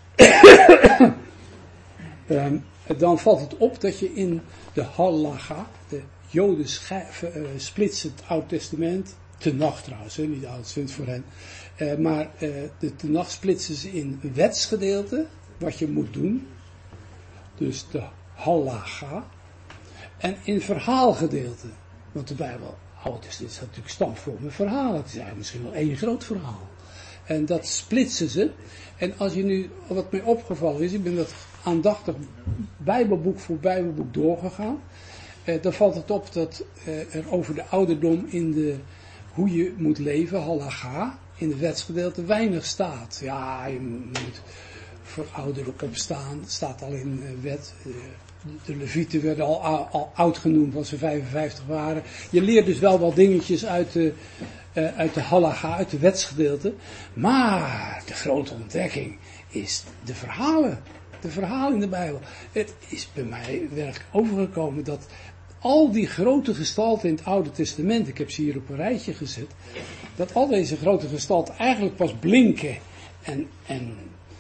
um, dan valt het op dat je in de Halacha, de Joden schij- uh, splitsen het Oude Testament, Tenach trouwens, hè, niet Oud Testament voor hen, uh, maar uh, de Tenach splitsen ze in wetsgedeelte, wat je moet doen, dus de Halacha, en in verhaalgedeelte, want de Bijbel, Oude Testament is natuurlijk stampvol met verhalen, het is eigenlijk misschien wel één groot verhaal. En dat splitsen ze. En als je nu, wat mij opgevallen is, ik ben dat aandachtig Bijbelboek voor Bijbelboek doorgegaan. Eh, dan valt het op dat eh, er over de ouderdom in de, hoe je moet leven, halacha, in de wetsgedeelte weinig staat. Ja, je moet voor ouderlijk opstaan, staat al in uh, wet. Uh, de Levieten werden al, al oud genoemd als ze vijfenvijftig waren. Je leert dus wel wat dingetjes uit de, uh, uit de halacha, uit de wetsgedeelte. Maar de grote ontdekking is de verhalen. De verhalen in de Bijbel. Het is bij mij werkelijk overgekomen dat al die grote gestalten in het Oude Testament, ik heb ze hier op een rijtje gezet, dat al deze grote gestalten eigenlijk pas blinken en, en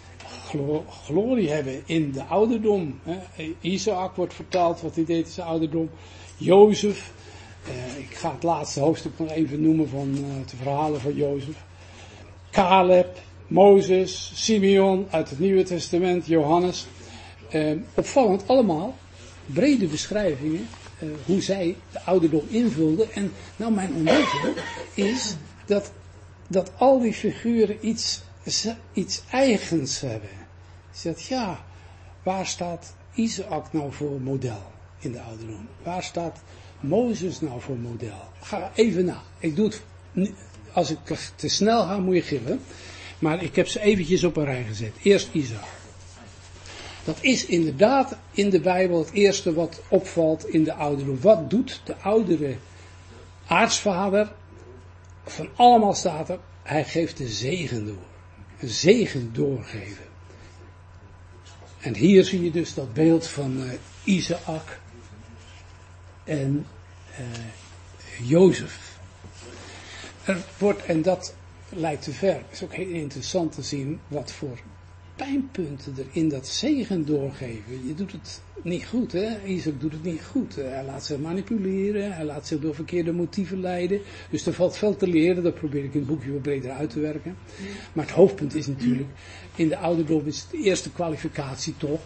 glorie hebben in de ouderdom. Isaac wordt vertaald wat hij deed in zijn ouderdom. Jozef, eh, ik ga het laatste hoofdstuk nog even noemen van uh, de verhalen van Jozef. Caleb, Mozes, Simeon uit het Nieuwe Testament, Johannes. Eh, opvallend allemaal, brede beschrijvingen, uh, hoe zij de ouderdom invulden. En nou mijn ontdekking is dat, dat al die figuren iets, iets eigens hebben. Je zegt, ja, waar staat Isaac nou voor model in de ouderdom? Waar staat Mozes nou voor model? Ga even na. Ik doe het, als ik te snel ga moet je gillen. Maar ik heb ze eventjes op een rij gezet. Eerst Isaac. Dat is inderdaad in de Bijbel het eerste wat opvalt in de ouderdom. Wat doet de oudere aartsvader? Van allemaal staat er, hij geeft de zegen door. Een zegen doorgeven. En hier zie je dus dat beeld van uh, Isaac en uh, Jozef. Er wordt, en dat lijkt te ver, is ook heel interessant te zien wat voor pijnpunten er in dat zegen doorgeven. Je doet het niet goed, hè? Isaac doet het niet goed. Hij laat zich manipuleren, hij laat zich door verkeerde motieven leiden. Dus er valt veel te leren, dat probeer ik in het boekje wat breder uit te werken. Maar het hoofdpunt is natuurlijk, in de ouderdom is de eerste kwalificatie toch,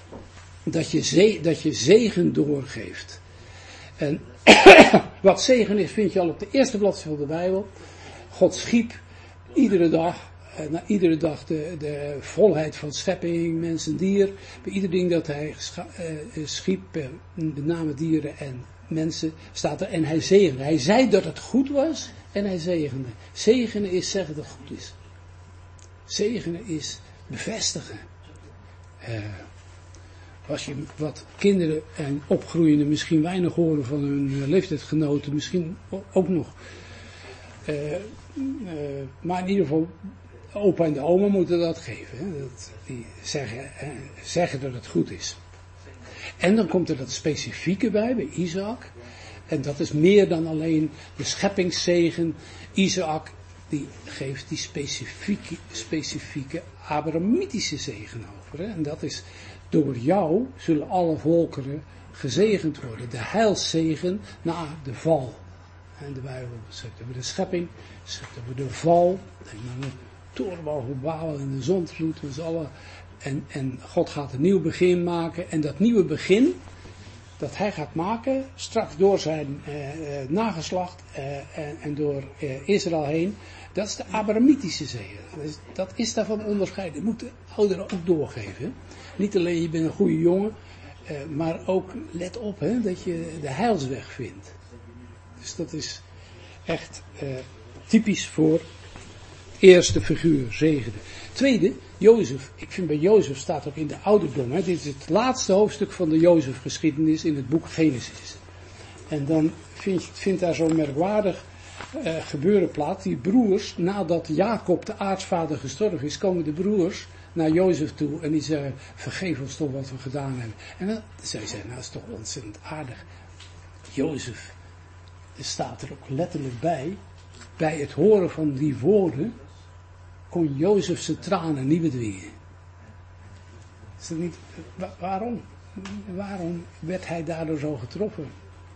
dat je, ze, dat je zegen doorgeeft. En wat zegen is, vind je al op de eerste bladzijde van de Bijbel. God schiep iedere dag, na iedere dag de, de volheid van schepping, mens en dier. Bij ieder ding dat hij scha, uh, schiep, met name dieren en mensen, staat er. En hij zegende. Hij zei dat het goed was en hij zegende. Zegenen is zeggen dat het goed is. Zegenen is bevestigen. Uh, als je wat kinderen en opgroeienden misschien weinig horen van hun leeftijdsgenoten, misschien ook nog. Uh, uh, maar in ieder geval, opa en de oma moeten dat geven. Hè? Dat, die zeggen, uh, zeggen dat het goed is. En dan komt er dat specifieke bij, bij Isaac. En dat is meer dan alleen de scheppingszegen. Isaac, die geeft die specifieke, specifieke Abrahamitische zegen over. Hè? En dat is, door jou zullen alle volkeren gezegend worden. De heilszegen na de val. En de Bijbel zegt over de schepping, zegt over de val, en dan de torenbal van Babel en de zondvloed en zo alle. En, en God gaat een nieuw begin maken. En dat nieuwe begin, dat hij gaat maken, straks door zijn eh, eh, nageslacht eh, en, en door eh, Israël heen, dat is de Abrahamitische zegen. Dat is, dat is daarvan onderscheiden. Dat moet de ouderen ook doorgeven. Niet alleen je bent een goede jongen, eh, maar ook let op hè, dat je de heilsweg vindt. Dus dat is echt uh, typisch voor eerste figuur, zegende. Tweede, Jozef. Ik vind bij Jozef staat ook in de ouderdom. Hè, dit is het laatste hoofdstuk van de Jozef-geschiedenis in het boek Genesis. En dan vind je vind daar zo merkwaardig uh, gebeuren plaats. Die broers, nadat Jacob de aartsvader gestorven is, komen de broers naar Jozef toe en die zeggen, vergeef ons toch wat we gedaan hebben. En dan zij zeggen, nou dat is toch ontzettend aardig. Jozef, er staat er ook letterlijk bij, bij het horen van die woorden, kon Jozef zijn tranen niet bedwingen. Is dat niet, wa- waarom? Waarom werd hij daardoor zo getroffen?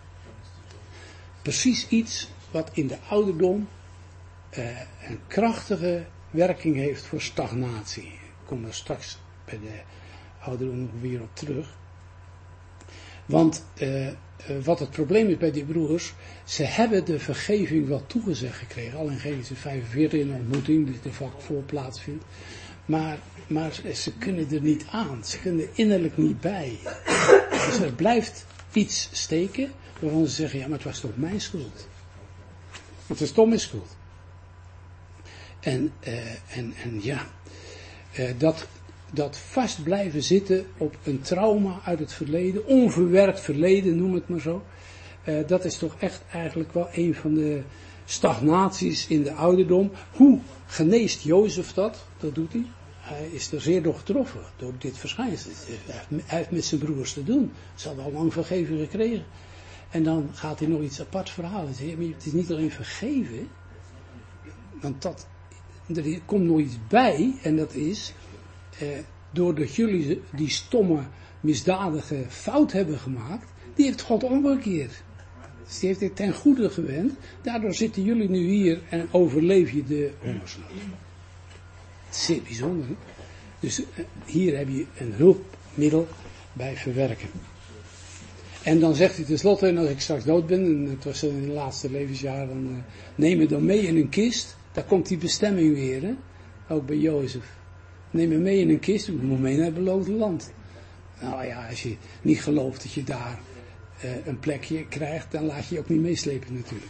Precies iets wat in de ouderdom uh, een krachtige werking heeft voor stagnatie. Ik kom er straks bij de ouderdom nog weer op terug. Want uh, uh, wat het probleem is bij die broers, ze hebben de vergeving wel toegezegd gekregen, al in Genesis vijfenveertig in de ontmoeting, die er vlak voor plaatsvindt. Maar, maar ze kunnen er niet aan, ze kunnen er innerlijk niet bij. Dus er blijft iets steken waarvan ze zeggen, ja maar het was toch mijn schuld. Het is toch mijn schuld. En, uh, en, en ja, uh, dat, dat vast blijven zitten op een trauma uit het verleden, onverwerkt verleden, noem het maar zo. Uh, dat is toch echt eigenlijk wel een van de stagnaties in de ouderdom. Hoe geneest Jozef dat? Dat doet hij. Hij is er zeer door getroffen, door dit verschijnsel. Hij heeft met zijn broers te doen. Ze hadden al lang vergeven gekregen. En dan gaat hij nog iets apart verhalen. Het is niet alleen vergeven, want dat, er komt nog iets bij, en dat is, eh, doordat jullie die stomme, misdadige fout hebben gemaakt, die heeft God omgekeerd. Dus die heeft dit ten goede gewend. Daardoor zitten jullie nu hier en overleef je de hongersnood. Zeer bijzonder. Hè? Dus uh, hier heb je een hulpmiddel bij verwerken. En dan zegt hij tenslotte, en als ik straks dood ben, en het was in de laatste levensjaar, dan uh, neem me dan mee in een kist. Daar komt die bestemming weer, hè? Ook bij Jozef. Neem me mee in een kist, ik moet mee naar het beloofde land. Nou ja, als je niet gelooft dat je daar uh, een plekje krijgt, dan laat je je ook niet meeslepen natuurlijk.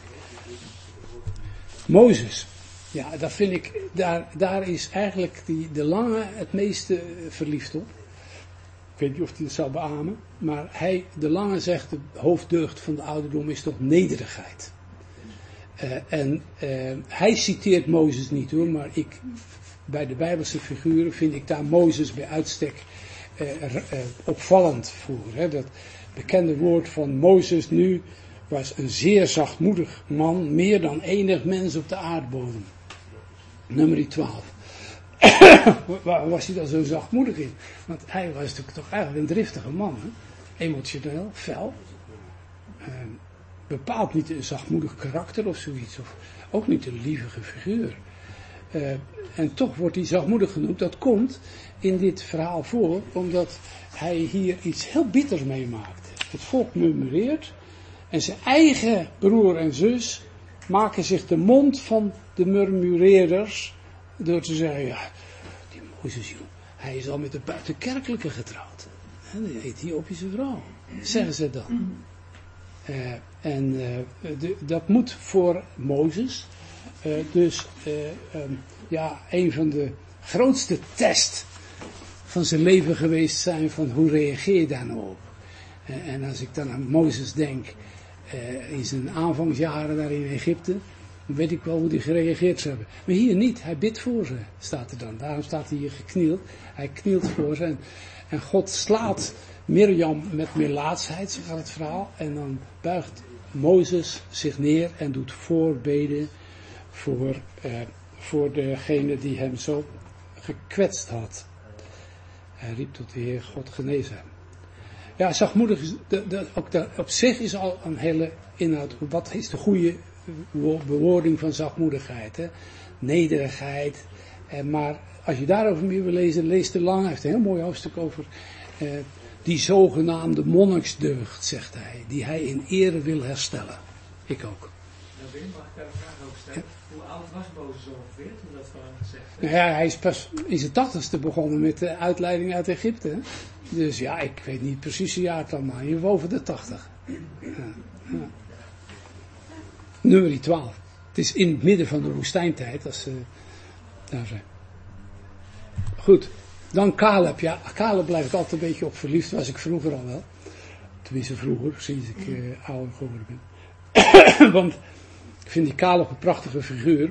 Mozes. Ja, dat vind ik, daar, daar is eigenlijk die, de Lange het meeste verliefd op. Ik weet niet of hij het zou beamen, maar hij, de Lange zegt, de hoofddeugd van de ouderdom is toch nederigheid. Uh, en uh, hij citeert Mozes niet hoor, maar ik, bij de Bijbelse figuren vind ik daar Mozes bij uitstek uh, uh, opvallend voor. Hè? Dat bekende woord van Mozes nu was een zeer zachtmoedig man, meer dan enig mens op de aardbodem. Nummer twaalf. Waar was hij dan zo zachtmoedig in? Want hij was natuurlijk toch eigenlijk een driftige man. Hè? Emotioneel, fel. Uh, bepaald niet een zachtmoedig karakter of zoiets. Of ook niet een lievige figuur. Uh, en toch wordt hij zachtmoedig genoemd. Dat komt in dit verhaal voor, omdat hij hier iets heel bitters meemaakt. Het volk murmureert. En zijn eigen broer en zus maken zich de mond van de murmureerders door te zeggen, ja, die Mozes, joh, hij is al met de buitenkerkelijke getrouwd. En die heet hier op je zijn vrouw. Zeggen ze dan. Uh, en uh, de, dat moet voor Mozes uh, dus uh, um, ja, een van de grootste tests van zijn leven geweest zijn van hoe reageer je daar nou op. Uh, en als ik dan aan Mozes denk, uh, in zijn aanvangsjaren daar in Egypte, dan weet ik wel hoe hij gereageerd zou hebben. Maar hier niet, hij bidt voor ze, staat er dan. Daarom staat hij hier geknield. Hij knielt voor ze en, en God slaat Mirjam met melaatsheid, zo gaat het verhaal. En dan buigt Mozes zich neer en doet voorbeden voor, uh, voor degene die hem zo gekwetst had. Hij riep tot de Heer God genezen hem. Ja, zachtmoedig, de, de, ook de, op zich is al een hele inhoud. Wat is de goede bewoording van zachtmoedigheid? Hè? Nederigheid. Eh, maar als je daarover meer wil lezen, lees te lang. Hij heeft een heel mooi hoofdstuk over eh, die zogenaamde monniksdeugd, zegt hij. Die hij in ere wil herstellen. Ik ook. Nou Wim, mag ik daar een vraag over stellen? Ja. Hoe oud was Mozes ongeveer toen dat van hem gezegd werd? Nou ja, hij is pas in zijn tachtigste begonnen met de uitleiding uit Egypte. Hè? Dus ja, ik weet niet precies de jaartal, maar hier boven de tachtig. Ja, ja. Nummer twaalf. Het is in het midden van de woestijntijd als ze daar zijn. Goed, dan Caleb. Ja, Caleb blijf ik altijd een beetje op verliefd, was ik vroeger al wel. Tenminste vroeger, sinds ik uh, ouder geworden ben. Want Ik vind die Caleb een prachtige figuur.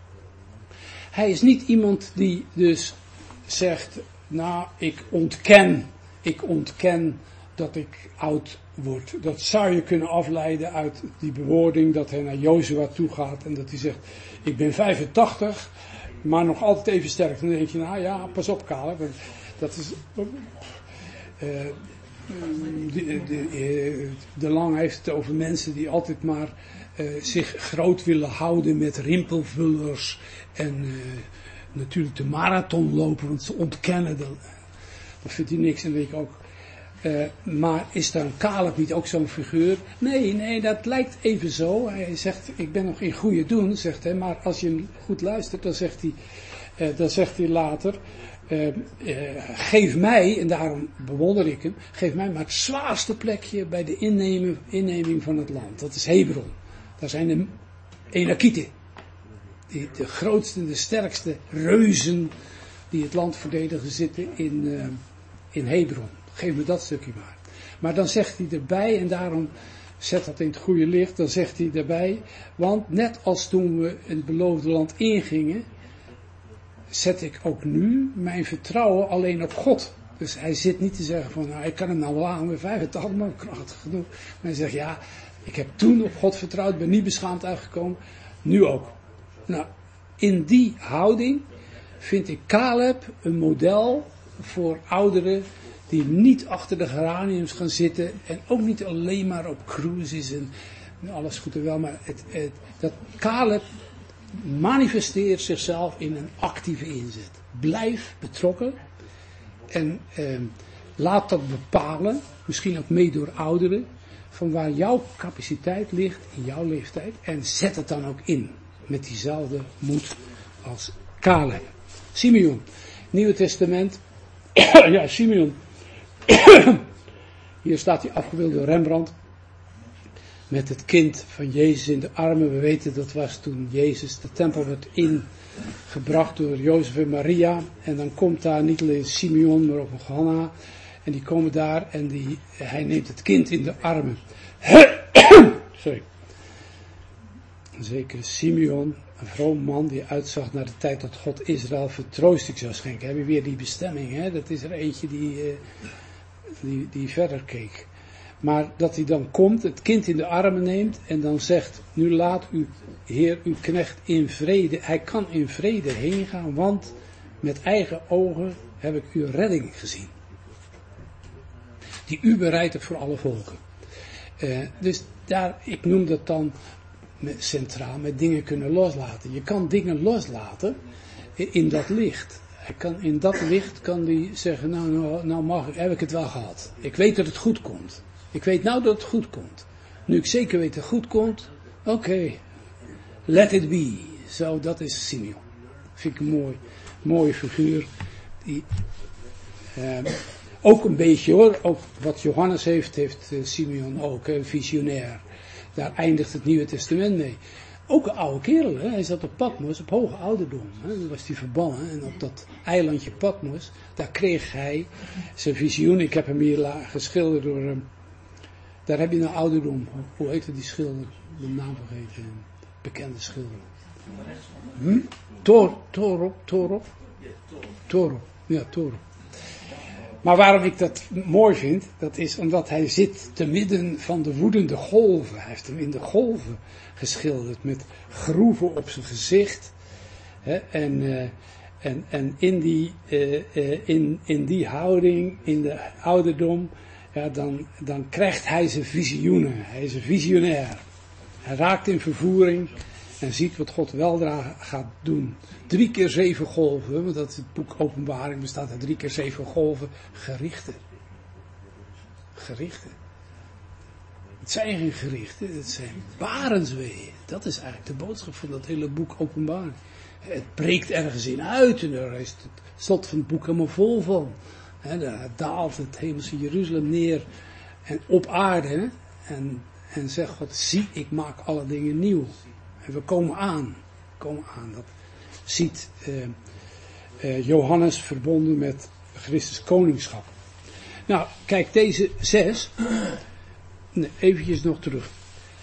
Hij is niet iemand die dus zegt, nou, ik ontken, ik ontken dat ik oud word. Dat zou je kunnen afleiden uit die bewoording dat hij naar Jozua toe gaat en dat hij zegt, ik ben vijfentachtig, maar nog altijd even sterk. Dan denk je, nou ja, pas op Caleb, dat is... Uh, de, de, de Lang heeft het over mensen die altijd maar uh, zich groot willen houden met rimpelvullers en uh, natuurlijk de marathon lopen, want ze ontkennen dat. Dat vindt hij niks en weet ik ook. Uh, maar is dan Caleb niet ook zo'n figuur? Nee, nee, dat lijkt even zo. Hij zegt, ik ben nog in goede doen, zegt hij, maar als je hem goed luistert, dan zegt hij, uh, dan zegt hij later, uh, uh, geef mij, en daarom bewonder ik hem, geef mij maar het zwaarste plekje bij de innemen, inneming van het land. Dat is Hebron. Daar zijn de Enakieten. Die, de grootste, de sterkste reuzen die het land verdedigen zitten in, uh, in Hebron. Geef me dat stukje maar. Maar dan zegt hij erbij, en daarom zet dat in het goede licht, dan zegt hij erbij, want net als toen we in het beloofde land ingingen, zet ik ook nu mijn vertrouwen alleen op God. Dus hij zit niet te zeggen van, nou ik kan hem nou wel aan met vijfentachtig, maar krachtig genoeg. Maar hij zegt, ja, ik heb toen op God vertrouwd, ben niet beschaamd uitgekomen, nu ook. Nou, in die houding vind ik Caleb een model voor ouderen die niet achter de geraniums gaan zitten en ook niet alleen maar op cruises en alles goed en wel, maar het, het, dat Caleb manifesteert zichzelf in een actieve inzet. Blijf betrokken en eh, laat dat bepalen, misschien ook mee door ouderen, van waar jouw capaciteit ligt in jouw leeftijd en zet het dan ook in met diezelfde moed als Caleb. Simeon, Nieuwe Testament, ja Simeon. Hier staat hij afgebeeld door Rembrandt. Met het kind van Jezus in de armen. We weten dat was toen Jezus de tempel werd ingebracht door Jozef en Maria. En dan komt daar niet alleen Simeon, maar ook nog Hanna. En die komen daar en die, hij neemt het kind in de armen. Sorry. Zeker Simeon, een vroom man die uitzag naar de tijd dat God Israël vertroosting zou schenken. Heb je weer die bestemming, hè? Dat is er eentje die, uh, die, die verder keek. Maar dat hij dan komt, het kind in de armen neemt en dan zegt, nu laat u, Heer, uw knecht in vrede. Hij kan in vrede heen gaan, want met eigen ogen heb ik uw redding gezien. Die u bereidt hebt voor alle volken. Uh, dus daar, ik noem dat dan met, centraal, met dingen kunnen loslaten. Je kan dingen loslaten in dat licht. Hij kan, in dat licht kan hij zeggen, nou, nou, nou mag, heb ik het wel gehad. Ik weet dat het goed komt. Ik weet nou dat het goed komt. Nu ik zeker weet dat het goed komt, oké, okay, let it be. Zo, dat is Simeon. Vind ik een mooi, mooie figuur. Die, eh, ook een beetje hoor, ook wat Johannes heeft, heeft uh, Simeon ook, een visionair. Daar eindigt het Nieuwe Testament mee. Ook een oude kerel, hè? Hij zat op Patmos, op hoge ouderdom. Hè? Dan was hij verbannen en op dat eilandje Patmos, daar kreeg hij zijn visioen. Ik heb hem hier la- geschilderd door, um, daar heb je een ouderdom. Hoe heette die schilder? De naam vergeten. Bekende schilder. Hm? Tor, Toro, Toro? Toro, ja, Toro. Maar waarom ik dat mooi vind, dat is omdat hij zit te midden van de woedende golven. Hij heeft hem in de golven geschilderd met groeven op zijn gezicht. Hè, en, uh, en, en in, die, uh, uh, in, in die houding, in de ouderdom, ja, dan, dan krijgt hij zijn visioenen. Hij is een visionair. Hij raakt in vervoering en ziet wat God weldra gaat doen. Drie keer zeven golven, want dat is het boek Openbaring, bestaat uit drie keer zeven golven, gerichten. Gerichten. Het zijn geen gerichten, het zijn barensweeën. Dat is eigenlijk de boodschap van dat hele boek Openbaring. Het breekt ergens in uit en daar is het slot van het boek helemaal vol van. He, daar daalt het hemelse Jeruzalem neer en op aarde. He, en, en zegt God, zie, ik maak alle dingen nieuw. En we komen aan. Komen aan. Dat ziet uh, uh, Johannes verbonden met Christus koningschap. Nou, kijk, deze zes. Nee, eventjes nog terug.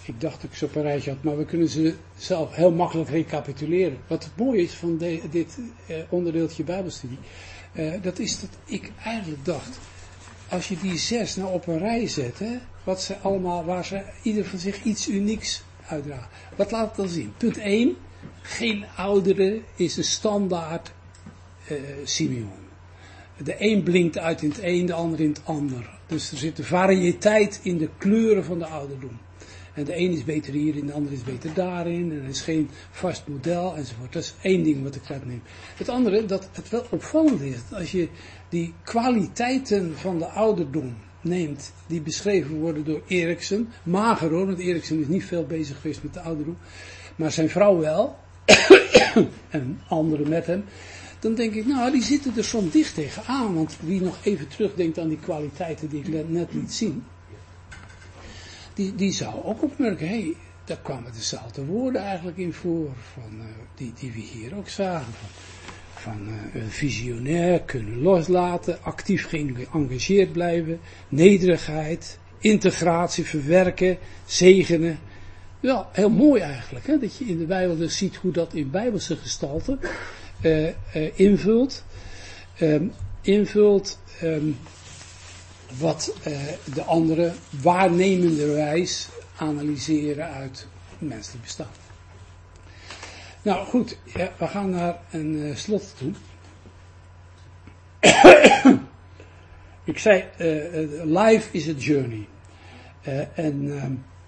ik dacht dat ik ze op een rijtje had, maar we kunnen ze zelf heel makkelijk recapituleren. Wat het mooie is van de, dit uh, onderdeeltje Bijbelstudie, uh, dat is dat ik eigenlijk dacht, als je die zes nou op een rij zet, hè, wat ze allemaal, waar ze ieder van zich iets unieks uitdragen. Wat laat het dan zien? Punt één, geen oudere is een standaard uh, Simeon. De een blinkt uit in het een, de ander in het ander. Dus er zit een variëteit in de kleuren van de ouderdom. En de een is beter hierin, de ander is beter daarin. En er is geen vast model enzovoort. Dat is één ding wat ik eruit neem. Het andere, dat het wel opvallend is, dat als je die kwaliteiten van de ouderdom neemt, die beschreven worden door Erikson, mager hoor, want Erikson is niet veel bezig geweest met de ouderdom, maar zijn vrouw wel, en anderen met hem, dan denk ik, nou, die zitten er soms dicht tegenaan, want wie nog even terugdenkt aan die kwaliteiten die ik net liet zien, die, die zou ook opmerken, hé, hey, daar kwamen dezelfde woorden eigenlijk in voor, van, uh, die, die we hier ook zagen, van, van uh, een visionair, kunnen loslaten, actief geëngageerd blijven, nederigheid, integratie, verwerken, zegenen. Ja, heel mooi eigenlijk, hè, dat je in de Bijbel dus ziet hoe dat in Bijbelse gestalte uh, uh, invult, um, invult um, wat uh, de andere waarnemende wijs analyseren uit menselijk bestaan. Nou goed, ja, we gaan naar een uh, slot toe. Ik zei, uh, uh, life is a journey. Uh, en uh,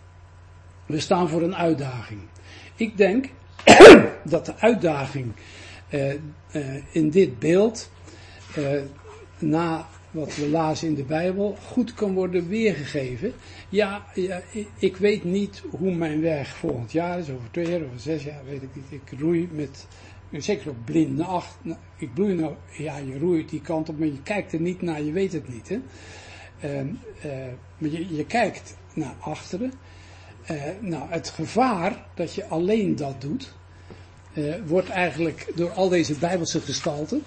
we staan voor een uitdaging. Ik denk dat de uitdaging uh, uh, in dit beeld, uh, na wat we lazen in de Bijbel, goed kan worden weergegeven. Ja, ja, ik weet niet hoe mijn weg volgend jaar is, over twee jaar, over zes jaar, weet ik niet. Ik roei met, zeker op blinde acht, ik bloei nou, ja, je roeit die kant op, maar je kijkt er niet naar, je weet het niet, hè. Uh, uh, maar je, je kijkt naar achteren. Uh, nou, het gevaar dat je alleen dat doet, uh, wordt eigenlijk door al deze Bijbelse gestalten,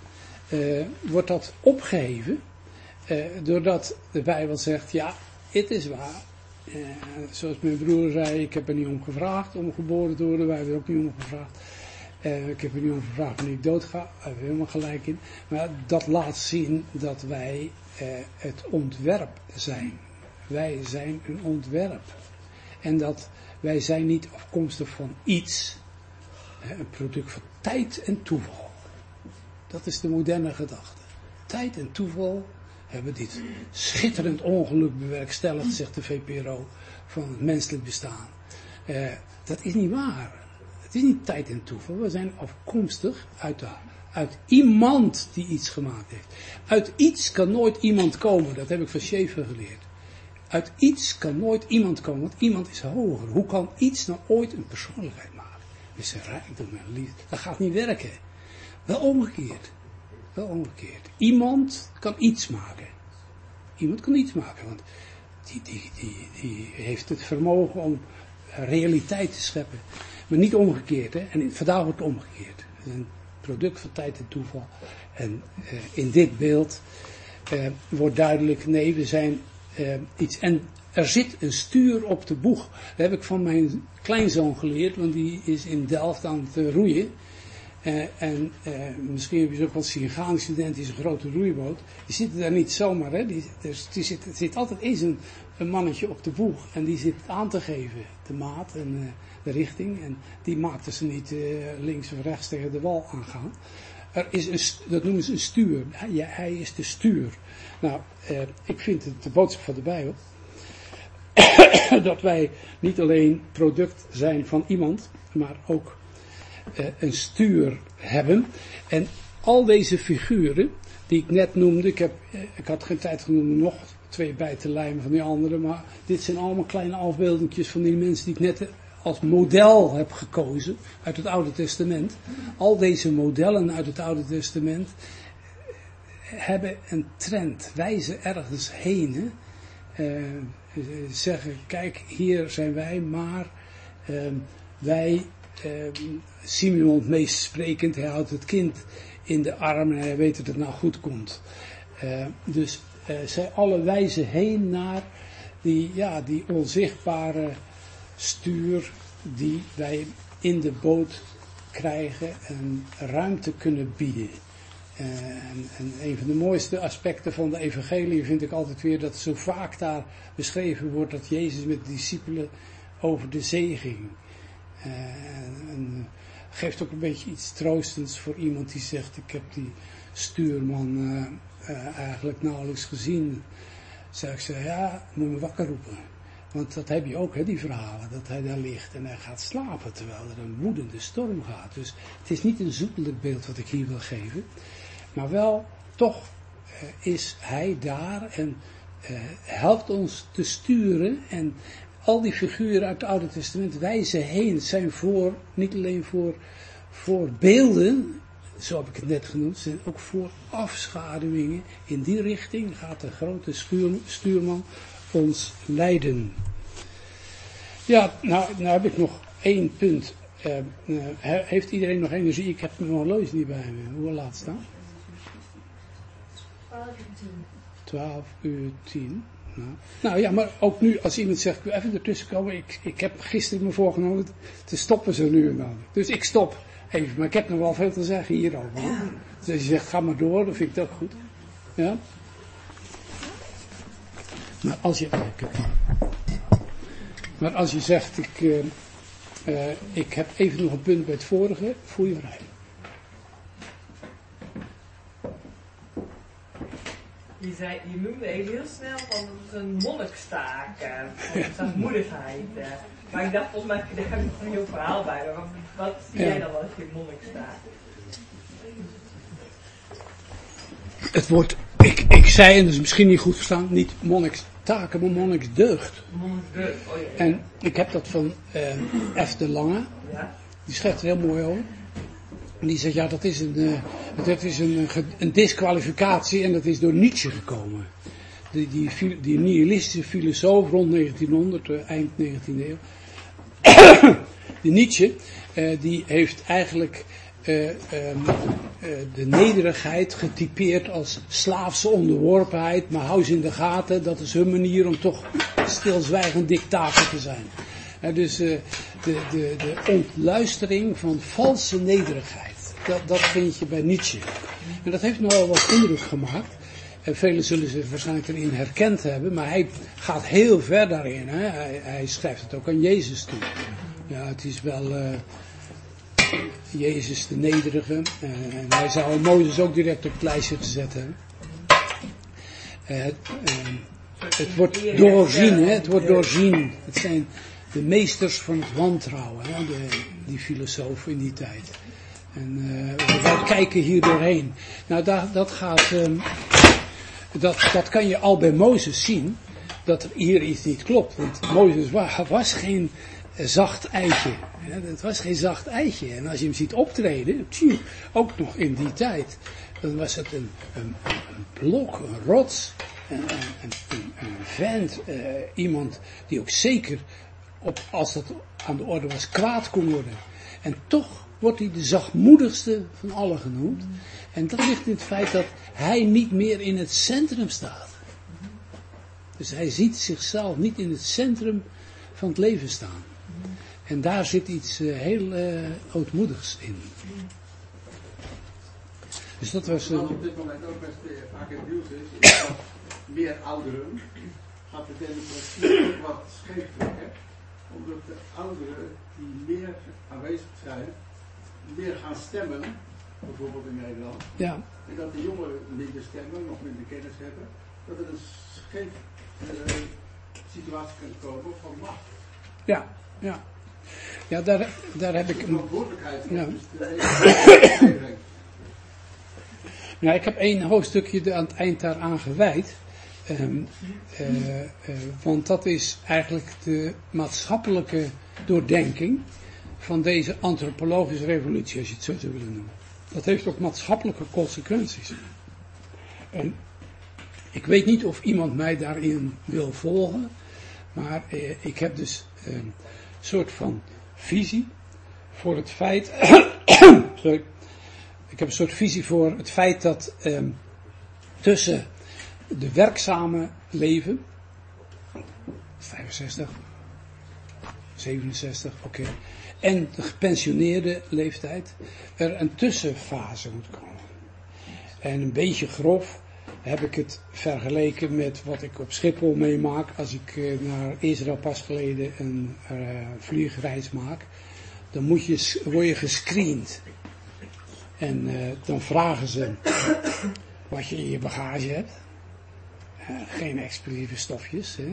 Uh, wordt dat opgeheven, uh, doordat de Bijbel zegt, ja, het is waar. Uh, zoals mijn broer zei, ik heb er niet om gevraagd om geboren te worden, wij hebben er ook niet om gevraagd. Uh, ik heb er niet om gevraagd wanneer ik dood ga, daar hebben we helemaal gelijk in. Maar dat laat zien dat wij uh, het ontwerp zijn. Wij zijn een ontwerp. En dat wij zijn niet afkomstig van iets, uh, een product van tijd en toeval. Dat is de moderne gedachte. Tijd en toeval hebben dit schitterend ongeluk bewerkstelligd, zegt de V P R O, van het menselijk bestaan. Uh, dat is niet waar. Het is niet tijd en toeval. We zijn afkomstig uit, uit iemand die iets gemaakt heeft. Uit iets kan nooit iemand komen. Dat heb ik van Schaeffer geleerd. Uit iets kan nooit iemand komen, want iemand is hoger. Hoe kan iets nou ooit een persoonlijkheid maken? Dat is een rijkdom en liefde. Dat gaat niet werken. Wel omgekeerd. Wel omgekeerd. Iemand kan iets maken. Iemand kan iets maken, want die, die, die, die heeft het vermogen om realiteit te scheppen. Maar niet omgekeerd, hè. En vandaag wordt het omgekeerd. Het is een product van tijd en toeval. En uh, in dit beeld uh, wordt duidelijk, nee, we zijn uh, iets. En er zit een stuur op de boeg. Dat heb ik van mijn kleinzoon geleerd, want die is in Delft aan het uh, roeien. Uh, en uh, misschien heb je ook wel zien gaan, een student is een grote roeiboot. Die zitten daar niet zomaar, hè. Die, dus, die zit, er zit altijd eens een, een mannetje op de boeg. En die zit aan te geven, de maat en uh, de richting. En die maakten ze niet uh, links of rechts tegen de wal aangaan. Er is een, dat noemen ze een stuur. Hij, ja, hij is de stuur. Nou, uh, ik vind het de boodschap van de Bijbel. Dat wij niet alleen product zijn van iemand, maar ook Uh, een stuur hebben. En al deze figuren die ik net noemde, ik, heb, uh, ik had geen tijd genoeg om nog twee bij te lijmen van die andere, maar dit zijn allemaal kleine afbeeldingjes van die mensen die ik net als model heb gekozen uit het Oude Testament. Al deze modellen uit het Oude Testament hebben een trend, wijzen ergens heen. Uh, zeggen, kijk, hier zijn wij, maar uh, wij Uh, Simeon het meest sprekend, hij houdt het kind in de arm en hij weet dat het nou goed komt. Uh, dus uh, zij alle wijzen heen naar die, ja, die onzichtbare stuur die wij in de boot krijgen en ruimte kunnen bieden. Uh, en, en een van de mooiste aspecten van de evangelie vind ik altijd weer dat zo vaak daar beschreven wordt dat Jezus met de discipelen over de zee ging. Uh, en, en geeft ook een beetje iets troostends voor iemand die zegt, ik heb die stuurman uh, uh, eigenlijk nauwelijks gezien. Zeg ik ze, ja, moet je me wakker roepen. Want dat heb je ook, hè, die verhalen, dat hij daar ligt en hij gaat slapen terwijl er een woedende storm gaat. Dus het is niet een zoetelijk beeld wat ik hier wil geven. Maar wel, toch uh, is hij daar en uh, helpt ons te sturen. En al die figuren uit het Oude Testament wijzen heen. Het zijn voor, niet alleen voor, voor beelden, zo heb ik het net genoemd, zijn ook voor afschaduwingen. In die richting gaat de grote stuur, stuurman ons leiden. Ja, nou, nou heb ik nog één punt. Uh, uh, heeft iedereen nog energie? Ik heb mijn horloge niet bij me. Hoe laat staan? twaalf uur tien. Nou. nou ja, maar ook nu, als iemand zegt, ik wil even ertussen komen. Ik, ik heb gisteren me voorgenomen te stoppen zo nu en dan. Dus ik stop even, maar ik heb nog wel veel te zeggen hierover. Dus als je zegt, ga maar door, dan vind ik het ook goed. Ja? Maar als je, maar als je zegt, ik, uh, uh, ik heb even nog een punt bij het vorige, voel je vrij. Je, zei, je noemde even heel snel van een monnikstaak, van zachtmoedigheid. Uh, maar ik dacht, volgens mij, daar heb ik nog een heel verhaal bij. Maar wat, wat zie ja. jij dan als je monnikstaak? Het wordt, ik, ik zei, en dat is misschien niet goed verstaan, niet monnikstaken, maar monniksdeugd. Monniksdeugd, oh ja. En ik heb dat van uh, F. de Lange, ja? Die schrijft er heel mooi over. En die zegt, ja, dat is een, uh, dat is een, een disqualificatie en dat is door Nietzsche gekomen. Die, die, die nihilistische filosoof rond negentienhonderd, uh, eind negentiende eeuw. Die Nietzsche, uh, die heeft eigenlijk uh, um, uh, de nederigheid getypeerd als slaafse onderworpenheid, maar hou ze in de gaten, dat is hun manier om toch stilzwijgend dictator te zijn. Uh, dus uh, de, de, de ontluistering van valse nederigheid. Dat, dat vind je bij Nietzsche. En dat heeft nogal wat indruk gemaakt. En velen zullen zich waarschijnlijk erin herkend hebben. Maar hij gaat heel ver daarin. Hè? Hij, hij schrijft het ook aan Jezus toe. Ja, het is wel uh, Jezus de nederige. Uh, en hij zou Mozes ook direct op het lijstje gezet hebben. Uh, het, uh, het wordt doorzien. Hè? Het wordt doorzien. Het zijn de meesters van het wantrouwen. Hè? De, die filosofen in die tijd. En uh, we kijken hier doorheen. Nou, dat, dat gaat, um, dat, dat kan je al bij Mozes zien, dat er hier iets niet klopt. Want Mozes was, was geen zacht eitje. Het was geen zacht eitje. En als je hem ziet optreden, tjie, ook nog in die tijd, dan was het een, een, een blok, een rots, een, een, een, een vent, uh, iemand die ook zeker, op, als dat aan de orde was, kwaad kon worden. En toch wordt hij de zachtmoedigste van allen genoemd. En dat ligt in het feit dat hij niet meer in het centrum staat. Dus hij ziet zichzelf niet in het centrum van het leven staan. En daar zit iets uh, heel uh, ootmoedigs in. Dus dat was... Uh, wat op dit moment ook best uh, vaak in het nieuws is, is dat meer ouderen gaat de democratie wat scheef trekken. Omdat de ouderen die meer aanwezig zijn, meer gaan stemmen, bijvoorbeeld in Nederland. Ja. En dat de jongeren minder stemmen, nog minder kennis hebben. Dat er een scheef uh, situatie kan komen van macht. Ja, ja. Ja, daar, daar heb ik... De verantwoordelijkheid ja. is de Nou, ik heb één hoofdstukje aan het eind daaraan gewijd. Um, uh, uh, want dat is eigenlijk de maatschappelijke doordenking van deze antropologische revolutie, als je het zo zou willen noemen. Dat heeft ook maatschappelijke consequenties. En ik weet niet of iemand mij daarin wil volgen, maar uh, ik heb dus een soort van visie voor het feit, sorry, ik heb een soort visie voor het feit dat um, tussen de werkzame leven, vijfenzestig, zevenenzestig, oké. Okay. En de gepensioneerde leeftijd, er een tussenfase moet komen. En een beetje grof heb ik het vergeleken met wat ik op Schiphol meemaak als ik uh, naar Israël pas geleden een uh, vliegreis maak. Dan moet je, word je gescreend. En uh, dan vragen ze wat je in je bagage hebt. Uh, geen explosieve stofjes. Hè.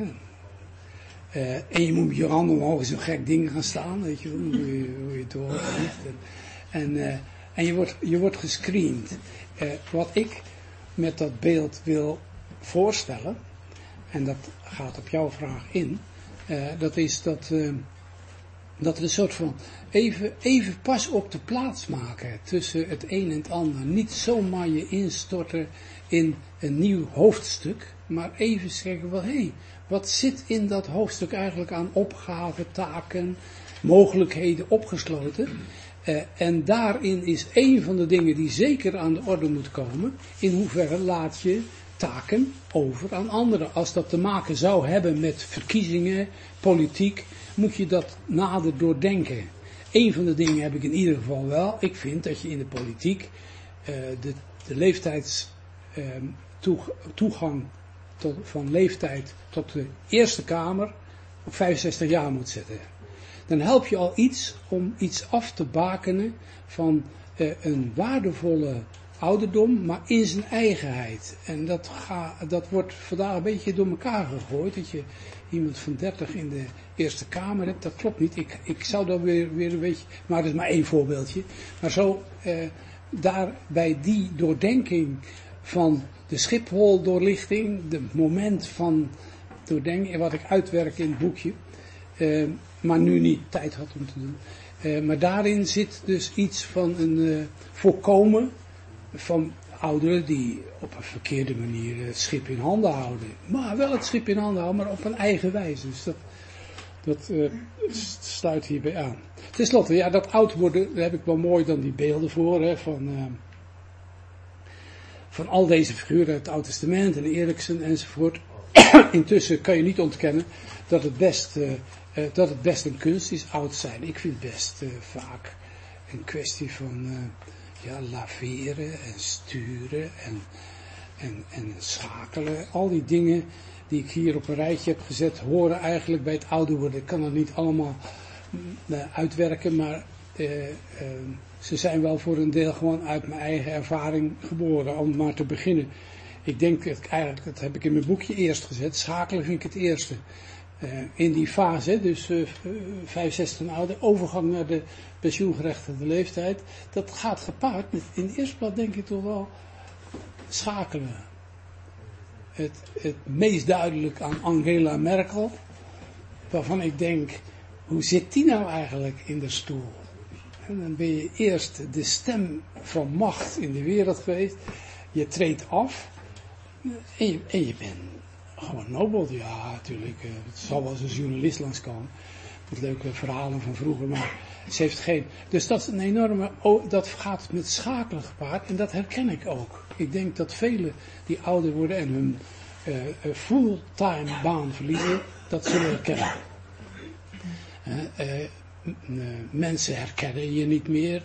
Uh, en je moet met je handen omhoog zo'n gek ding gaan staan. Weet je, hoe je, hoe je het hoort. En, en, uh, en je wordt, je wordt gescreend. Uh, wat ik met dat beeld wil voorstellen, en dat gaat op jouw vraag in, uh, dat is dat, uh, dat we een soort van even, even pas op de plaats maken tussen het een en het ander. Niet zomaar je instorten in een nieuw hoofdstuk, maar even zeggen wel, hé, hey, wat zit in dat hoofdstuk eigenlijk aan opgaven, taken, mogelijkheden opgesloten? Uh, en daarin is een van de dingen die zeker aan de orde moet komen, in hoeverre laat je taken over aan anderen. Als dat te maken zou hebben met verkiezingen, politiek, moet je dat nader doordenken. Een van de dingen heb ik in ieder geval wel. Ik vind dat je in de politiek uh, de, de leeftijds uh, toeg, toegang tot, van leeftijd tot de Eerste Kamer op vijfenzestig jaar moet zetten. Dan help je al iets om iets af te bakenen van uh, een waardevolle ouderdom, maar in zijn eigenheid. En dat, ga, dat wordt vandaag een beetje door elkaar gegooid, dat je iemand van dertig in de Eerste Kamer hebt. Dat klopt niet. Ik, ik zou dat weer, weer een beetje, maar dat is maar één voorbeeldje. Maar zo, uh, daar bij die doordenking van de Schiphol-doorlichting, de moment van doordenking, wat ik uitwerk in het boekje, uh, maar nu niet tijd had om te doen. Uh, maar daarin zit dus iets van een uh, voorkomen van ouderen die op een verkeerde manier het schip in handen houden. Maar wel het schip in handen houden, maar op een eigen wijze. Dus dat, dat uh, sluit hierbij aan. Ten slotte, ja, dat oud worden, daar heb ik wel mooi dan die beelden voor, hè, van, uh, van al deze figuren uit het Oude Testament en Eriksen enzovoort. Intussen kan je niet ontkennen dat het best, uh, uh, dat het best een kunst is, oud zijn. Ik vind het best uh, vaak een kwestie van uh, ja, laveren en sturen en, en, en schakelen. Al die dingen die ik hier op een rijtje heb gezet, horen eigenlijk bij het ouder worden. Ik kan dat niet allemaal uh, uitwerken, maar uh, uh, ze zijn wel voor een deel gewoon uit mijn eigen ervaring geboren. Om maar te beginnen. Ik denk, dat ik eigenlijk, dat heb ik in mijn boekje eerst gezet, schakelen vind ik het eerste. Uh, in die fase, dus uh, vijfenzestig en ouder, overgang naar de pensioengerechtigde leeftijd, dat gaat gepaard met, in de eerste plaats denk ik toch wel, schakelen. Het, het meest duidelijk aan Angela Merkel, waarvan ik denk, hoe zit die nou eigenlijk in de stoel? En dan ben je eerst de stem van macht in de wereld geweest, je treedt af, en je, en je bent gewoon nobel. Ja, natuurlijk, uh, het zal wel eens een journalist langskomen, met leuke verhalen van vroeger, maar ze heeft geen, dus dat is een enorme, oh, dat gaat met schakelen gepaard, en dat herken ik ook. Ik denk dat velen die ouder worden en hun uh, fulltime baan verliezen, dat zullen herkennen. Uh, uh, uh, mensen herkennen je niet meer.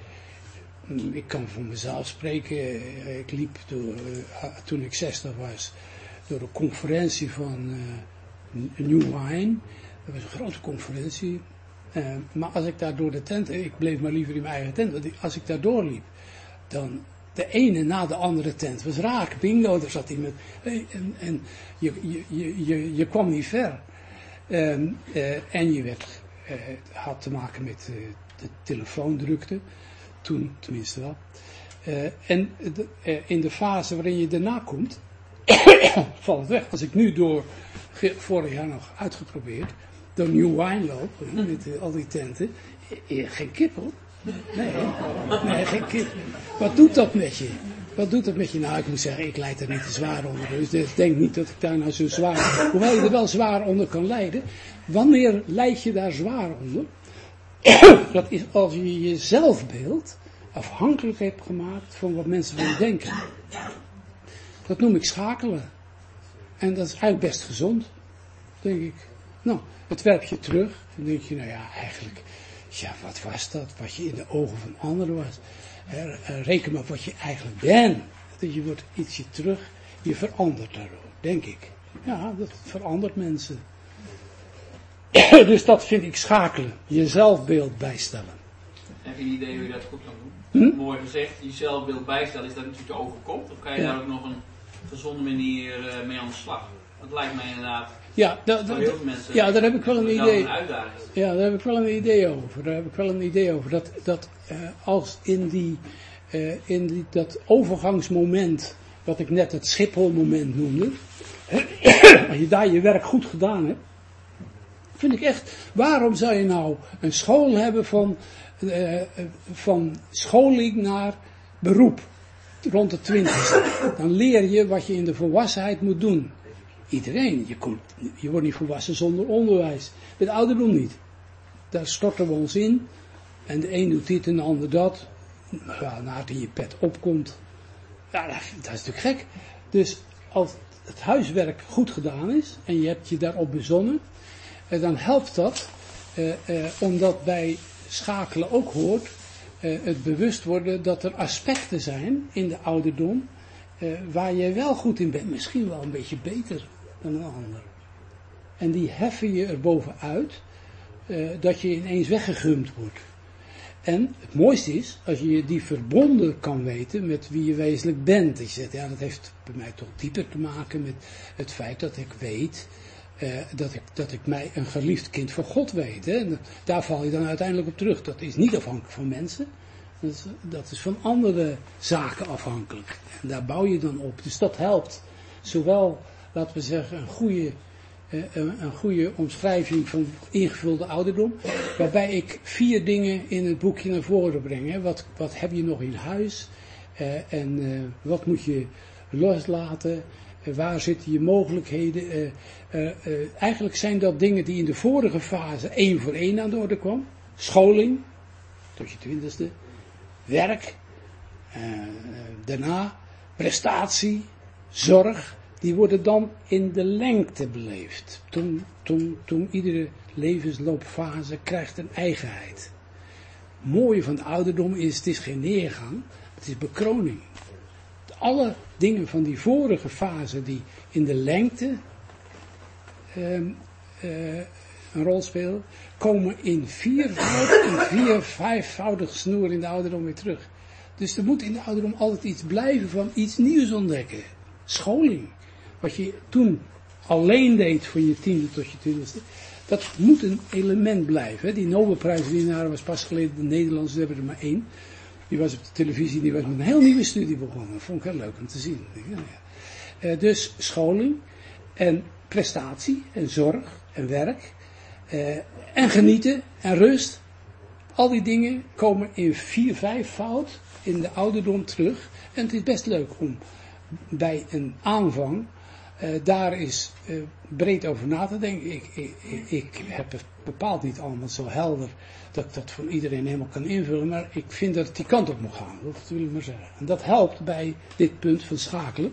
Uh, ik kan voor mezelf spreken. Uh, ik liep door, uh, toen ik zestig was door een conferentie van uh, New Wine. Dat was een grote conferentie. Uh, maar als ik daar door de tent, ik bleef maar liever in mijn eigen tent, want als ik daar doorliep, dan de ene na de andere tent was raak. Bingo, daar zat iemand. Hey, en en je, je, je, je, je kwam niet ver. Um, uh, en je werd, uh, had te maken met uh, de telefoondrukte. Toen tenminste wel. Uh, en de, uh, in de fase waarin je daarna komt, valt het weg. Als ik nu door, vorig jaar nog uitgeprobeerd, door New Wine loop, met uh, al die tenten, uh, geen kippel. Nee, nee, geen kippel. Wat doet dat met je? Wat doet dat met je? Nou, ik moet zeggen, ik lijd er niet te zwaar onder. Dus ik denk niet dat ik daar nou zo zwaar, hoewel je er wel zwaar onder kan lijden. Wanneer lijd je daar zwaar onder? Dat is als je je zelfbeeld afhankelijk hebt gemaakt van wat mensen van je denken. Dat noem ik schakelen. En dat is eigenlijk best gezond, denk ik. Nou, het werp je terug. Dan denk je, nou ja, eigenlijk, ja, wat was dat? Wat je in de ogen van anderen was. Uh, reken maar wat je eigenlijk bent. Dat je wordt ietsje terug, je verandert daardoor, denk ik. Ja, dat verandert mensen. Dus dat vind ik schakelen. Je zelfbeeld bijstellen. Heb je een idee hoe je dat goed kan doen? Hm? Mooi gezegd, je zelfbeeld bijstellen, is dat natuurlijk te overkomt? Of kan je Ja. daar ook nog een gezonde manier uh, mee aan de slag? Dat lijkt mij inderdaad Ja, da, da, voor heel veel mensen ja, daar heb ik wel een wel idee. een uitdaging. Ja, daar heb ik wel een idee over. Daar heb ik wel een idee over. Dat, dat uh, als in die, uh, in die, dat overgangsmoment, wat ik net het Schiphol-moment noemde, als je daar je werk goed gedaan hebt, vind ik echt, waarom zou je nou een school hebben van, uh, van scholing naar beroep, rond de twintigste? Dan leer je wat je in de volwassenheid moet doen. Iedereen, je, komt, je wordt niet volwassen zonder onderwijs. Met ouderdom niet. Daar storten we ons in. En de een doet dit en de ander dat. Ja, naarmate je pet opkomt. Ja, dat, dat is natuurlijk gek. Dus als het huiswerk goed gedaan is, en je hebt je daarop bezonnen, dan helpt dat, eh, eh, omdat bij schakelen ook hoort, eh, het bewust worden dat er aspecten zijn in de ouderdom, eh, waar je wel goed in bent, misschien wel een beetje beter dan een ander. En die heffen je er bovenuit, uh, dat je ineens weggegumd wordt. En het mooiste is, als je die verbonden kan weten met wie je wezenlijk bent. Je zegt, ja, dat heeft bij mij toch dieper te maken met het feit dat ik weet, uh, dat, ik, dat ik mij een geliefd kind van God weet. Hè? En daar val je dan uiteindelijk op terug. Dat is niet afhankelijk van mensen. Dat is, dat is van andere zaken afhankelijk. En daar bouw je dan op. Dus dat helpt. Zowel, laten we zeggen, een goede, uh, een goede omschrijving van ingevulde ouderdom, waarbij ik vier dingen in het boekje naar voren breng. Hè. Wat, wat heb je nog in huis? Uh, en uh, wat moet je loslaten? Uh, waar zitten je mogelijkheden? Uh, uh, uh, eigenlijk zijn dat dingen die in de vorige fase één voor één aan de orde kwam. Scholing, tot je twintigste. Werk, uh, uh, daarna prestatie, zorg. Die worden dan in de lengte beleefd. Toen, toen, toen iedere levensloopfase krijgt een eigenheid. Het mooie van de ouderdom is, het is geen neergang, het is bekroning. Alle dingen van die vorige fase die in de lengte um, uh, een rol spelen, komen in viervoud, in vier, vijfvoudig snoer in de ouderdom weer terug. Dus er moet in de ouderdom altijd iets blijven van iets nieuws ontdekken. Scholing. Wat je toen alleen deed van je tiende tot je twintigste, dat moet een element blijven. Hè. Die Nobelprijswinnaar was pas geleden de Nederlanders, die hebben er maar één. Die was op de televisie, die was met een heel nieuwe studie begonnen. Dat vond ik heel leuk om te zien. Ja, ja. Uh, dus scholing en prestatie en zorg en werk uh, en genieten en rust. Al die dingen komen in vier, vijfvoud in de ouderdom terug. En het is best leuk om bij een aanvang uh, daar is uh, breed over na te denken. Ik, ik, ik heb het bepaald niet allemaal zo helder dat ik dat voor iedereen helemaal kan invullen, maar ik vind dat het die kant op moet gaan, dat wil ik maar zeggen. En dat helpt bij dit punt van schakelen.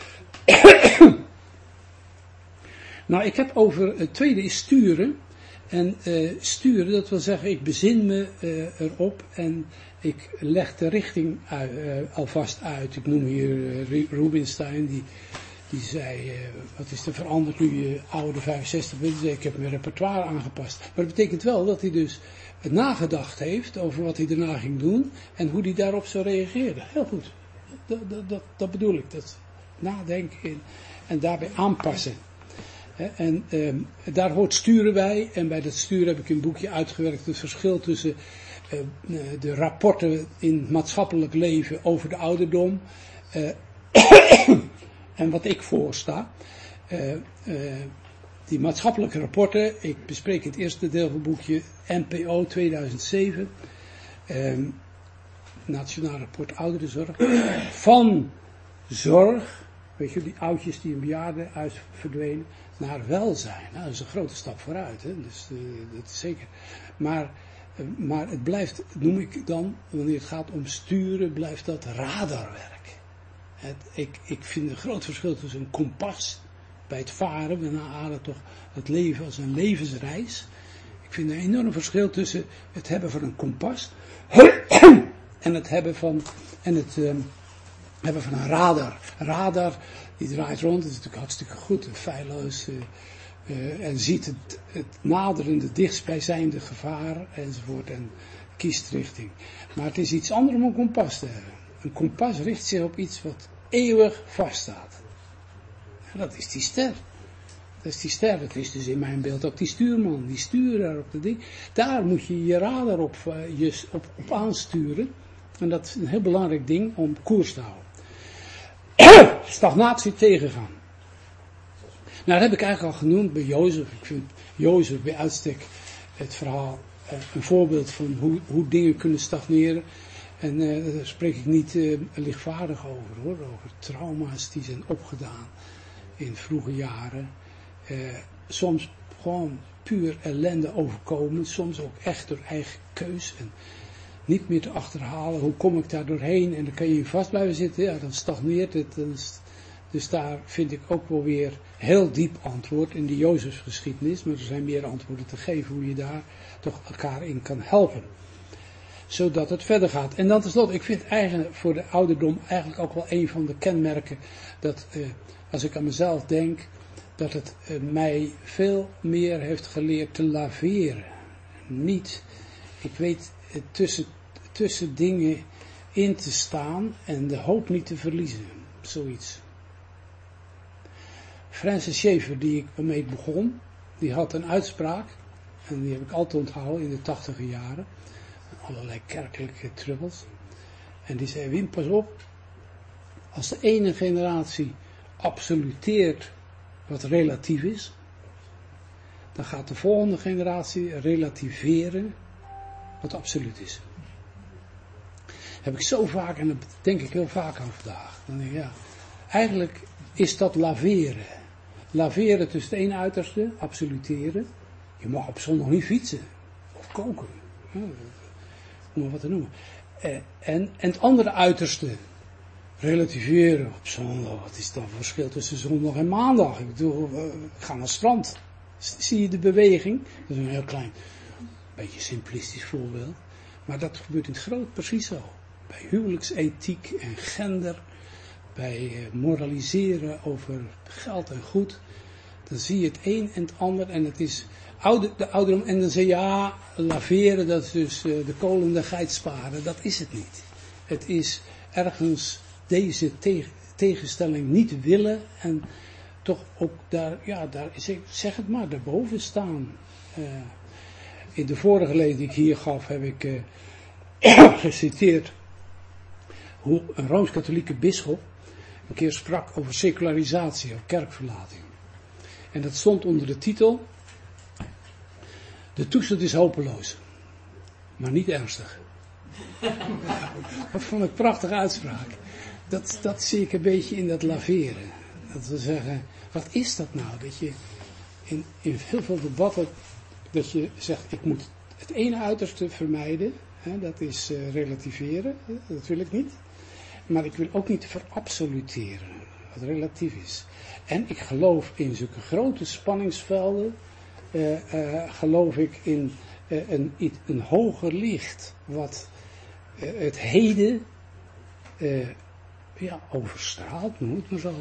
Nou, ik heb over, het tweede is sturen. En uh, sturen, dat wil zeggen, ik bezin me uh, erop en ik leg de richting uit, uh, alvast uit. Ik noem hier uh, Rubinstein, die, die zei, uh, wat is er veranderd nu je oude vijfenzestig bent? Ik heb mijn repertoire aangepast. Maar dat betekent wel dat hij dus nagedacht heeft over wat hij daarna ging doen en hoe hij daarop zou reageren. Heel goed. Dat, dat, dat, dat bedoel ik. Dat nadenken in, en daarbij aanpassen. He, en um, daar hoort sturen bij. En bij dat sturen heb ik een boekje uitgewerkt het verschil tussen uh, de rapporten in het maatschappelijk leven over de ouderdom uh, en wat ik voorsta. Uh, uh, die maatschappelijke rapporten, ik bespreek het eerste deel van het boekje N P O tweeduizend zeven, um, Nationaal Rapport Ouderenzorg, van zorg, weet je, die oudjes die in bejaardenhuis verdwenen, naar welzijn. Nou, dat is een grote stap vooruit, hè? Dus uh, dat is zeker. Maar, uh, maar het blijft, noem ik dan, wanneer het gaat om sturen, blijft dat radarwerk. Het, ik, ik vind een groot verschil tussen een kompas bij het varen, we ademen toch het leven als een levensreis. Ik vind een enorm verschil tussen het hebben van een kompas en het hebben van, en het um, hebben van een radar. Radar, die draait rond, dat is natuurlijk hartstikke goed, feilloos, uh, uh, en ziet het, het naderende, dichtstbijzijnde gevaar enzovoort en kiest richting. Maar het is iets anders om een kompas te hebben. Een kompas richt zich op iets wat eeuwig vaststaat. En dat is die ster. Dat is die ster, dat is dus in mijn beeld ook die stuurman, die stuurder op de ding. Daar moet je je radar op, uh, je, op, op aansturen. En dat is een heel belangrijk ding om koers te houden. Stagnatie tegengaan. Nou, dat heb ik eigenlijk al genoemd bij Jozef. Ik vind Jozef bij uitstek het verhaal, uh, een voorbeeld van hoe, hoe dingen kunnen stagneren. En uh, daar spreek ik niet uh, lichtvaardig over hoor, over trauma's die zijn opgedaan in vroege jaren. Uh, soms gewoon puur ellende overkomen, soms ook echt door eigen keus en niet meer te achterhalen, hoe kom ik daar doorheen en dan kan je vast blijven zitten, ja dan stagneert het. Dan is, dus daar vind ik ook wel weer heel diep antwoord in de Jozefsgeschiedenis, maar er zijn meer antwoorden te geven hoe je daar toch elkaar in kan helpen. Zodat het verder gaat. En dan tenslotte, ik vind eigenlijk voor de ouderdom eigenlijk ook wel een van de kenmerken dat uh, als ik aan mezelf denk, dat het uh, mij veel meer heeft geleerd te laveren. Niet, ik weet uh, tussen, tussen dingen in te staan en de hoop niet te verliezen. Zoiets. Francis Schaeffer, die ik waarmee ik begon, die had een uitspraak, en die heb ik altijd onthouden in de tachtiger jaren, allerlei kerkelijke trubbels, en die zei, Wim, pas op, als de ene generatie absoluteert wat relatief is, dan gaat de volgende generatie relativeren wat absoluut is. Heb ik zo vaak, en dat denk ik heel vaak aan vandaag. Dan denk ik, ja, eigenlijk is dat laveren. Laveren tussen het ene uiterste, absoluteren. Je mag op zondag niet fietsen. Of koken. Ja, om maar wat te noemen. En, en het andere uiterste, relativeren op zondag. Wat is dan het verschil tussen zondag en maandag? Ik bedoel, we gaan naar het strand. Zie je de beweging? Dat is een heel klein, beetje simplistisch voorbeeld. Maar dat gebeurt in het groot precies zo. Bij huwelijksethiek en gender, bij moraliseren over geld en goed, dan zie je het een en het ander en het is oude, de ouderdom en dan zeg je ja, laveren, dat is dus uh, de kolen de geit sparen, dat is het niet. Het is ergens deze tegen, tegenstelling niet willen en toch ook daar, ja, daar zeg, zeg het maar, daarboven staan. Uh, in de vorige lezing die ik hier gaf, heb ik uh, geciteerd hoe een Rooms-Katholieke bisschop een keer sprak over secularisatie of kerkverlating. En dat stond onder de titel: de toestand is hopeloos, maar niet ernstig. Dat vond ik een prachtige uitspraak. Dat, dat zie ik een beetje in dat laveren. Dat we zeggen, wat is dat nou? Dat je in, in heel veel debatten, dat je zegt, ik moet het ene uiterste vermijden. Hè, dat is uh, relativeren, hè, dat wil ik niet. Maar ik wil ook niet verabsoluteren, wat relatief is. En ik geloof in zulke grote spanningsvelden, uh, uh, geloof ik in uh, een, een hoger licht, wat uh, het heden uh, ja, overstraalt, noem het maar zo.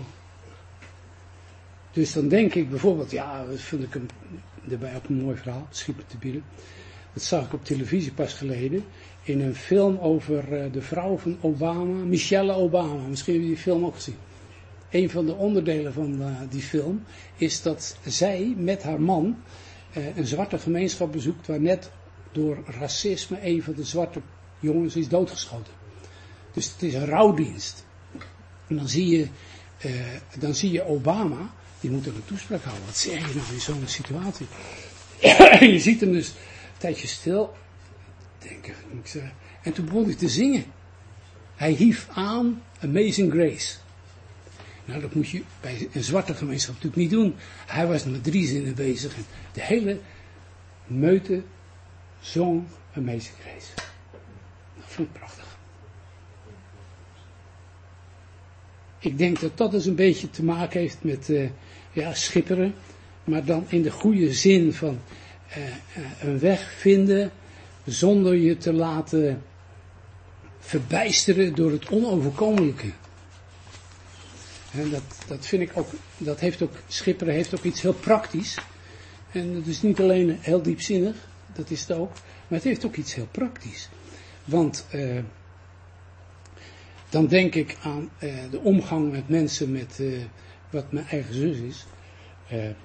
Dus dan denk ik bijvoorbeeld, ja, dat vind ik een, daarbij ook een mooi verhaal, schiet me te bieden. Dat zag ik op televisie pas geleden, in een film over uh, de vrouw van Obama, Michelle Obama. Misschien hebben jullie die film ook gezien. Een van de onderdelen van uh, die film is dat zij met haar man uh, een zwarte gemeenschap bezoekt waar net door racisme een van de zwarte jongens is doodgeschoten. Dus het is een rouwdienst. En dan zie je, uh, dan zie je Obama, die moet er een toespraak houden. Wat zeg je nou in zo'n situatie? En je ziet hem dus een tijdje stil denken. Ik zeg, en toen begon hij te zingen. Hij hief aan Amazing Grace. Nou, dat moet je bij een zwarte gemeenschap natuurlijk niet doen. Hij was met drie zinnen bezig. En de hele meute zong Amazing Grace. Dat vond ik prachtig. ik denk dat dat dus een beetje te maken heeft met uh, ja, schipperen, maar dan in de goede zin van uh, uh, een weg vinden zonder je te laten verbijsteren door het onoverkomelijke. En dat, dat vind ik ook, dat heeft ook, schipperen heeft ook iets heel praktisch. En het is niet alleen heel diepzinnig, dat is het ook, maar het heeft ook iets heel praktisch. Want uh, dan denk ik aan uh, de omgang met mensen met uh, wat mijn eigen zus is. Uh, uh,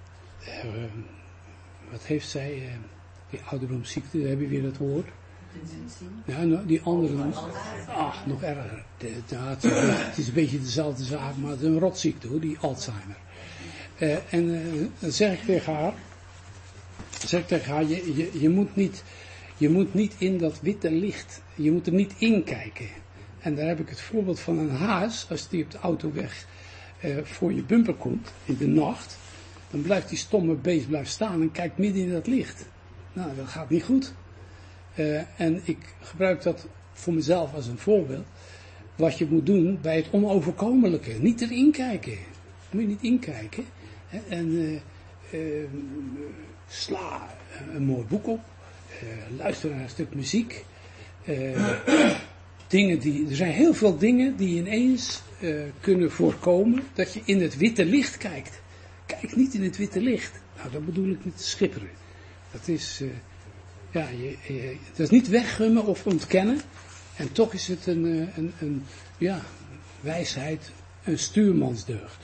wat heeft zij? Uh, die ouderdomsziekte, heb je weer dat woord? Ja, nou, die andere, ach, nog erger. De, de, het, het is een beetje dezelfde zaak, maar het is een rotziekte hoor, die Alzheimer. Uh, en uh, dan zeg ik tegen haar, zeg ik tegen haar, je, je, je, moet niet, je moet niet in dat witte licht, je moet er niet in kijken. En daar heb ik het voorbeeld van een haas, als die op de autoweg uh, voor je bumper komt, in de nacht, dan blijft die stomme beest blijft staan en kijkt midden in dat licht. Nou, dat gaat niet goed. Uh, en ik gebruik dat voor mezelf als een voorbeeld. Wat je moet doen bij het onoverkomelijke. Niet erin kijken. Moet je niet inkijken. Hè? En uh, uh, sla een mooi boek op. Uh, luister naar een stuk muziek. Uh, dingen die, er zijn heel veel dingen die ineens uh, kunnen voorkomen dat je in het witte licht kijkt. Kijk niet in het witte licht. Nou, dat bedoel ik met schipperen. Dat is... Uh, Ja, je, je, dat is niet weggummen of ontkennen. En toch is het een, een, een ja, wijsheid, een stuurmansdeugd.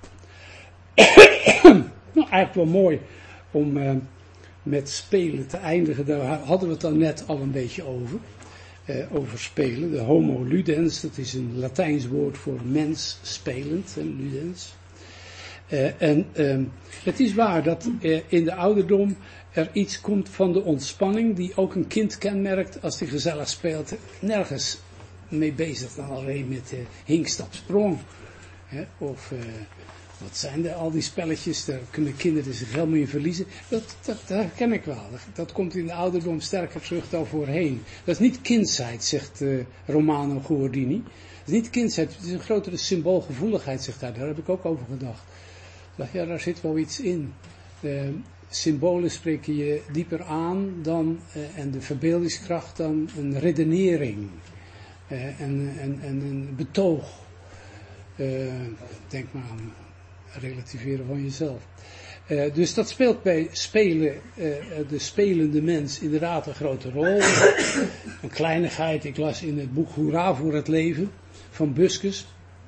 Nou, eigenlijk wel mooi om uh, met spelen te eindigen. Daar hadden we het dan net al een beetje over. Uh, over spelen. De homo ludens, dat is een Latijns woord voor mens spelend. En ludens. Uh, en uh, het is waar dat uh, in de ouderdom er iets komt van de ontspanning die ook een kind kenmerkt als hij gezellig speelt. Nergens mee bezig dan alleen met uh, hinkstap sprong. Hè? Of uh, wat zijn er al die spelletjes, daar kunnen kinderen zich helemaal in verliezen. Dat, dat, dat herken ik wel. Dat, dat komt in de ouderdom sterker terug dan voorheen. Dat is niet kindsheid, zegt uh, Romano Guardini. Dat is niet kindsheid, het is een grotere symboolgevoeligheid, zegt hij. Daar heb ik ook over gedacht. Ja, daar zit wel iets in. Uh, Symbolen spreken je dieper aan dan, uh, en de verbeeldingskracht dan een redenering. Uh, en, en, en een betoog. Uh, denk maar aan relativeren van jezelf. Uh, dus dat speelt bij spelen, uh, de spelende mens inderdaad een grote rol. Een kleinigheid, ik las in het boek Hoera voor het leven van Buscus.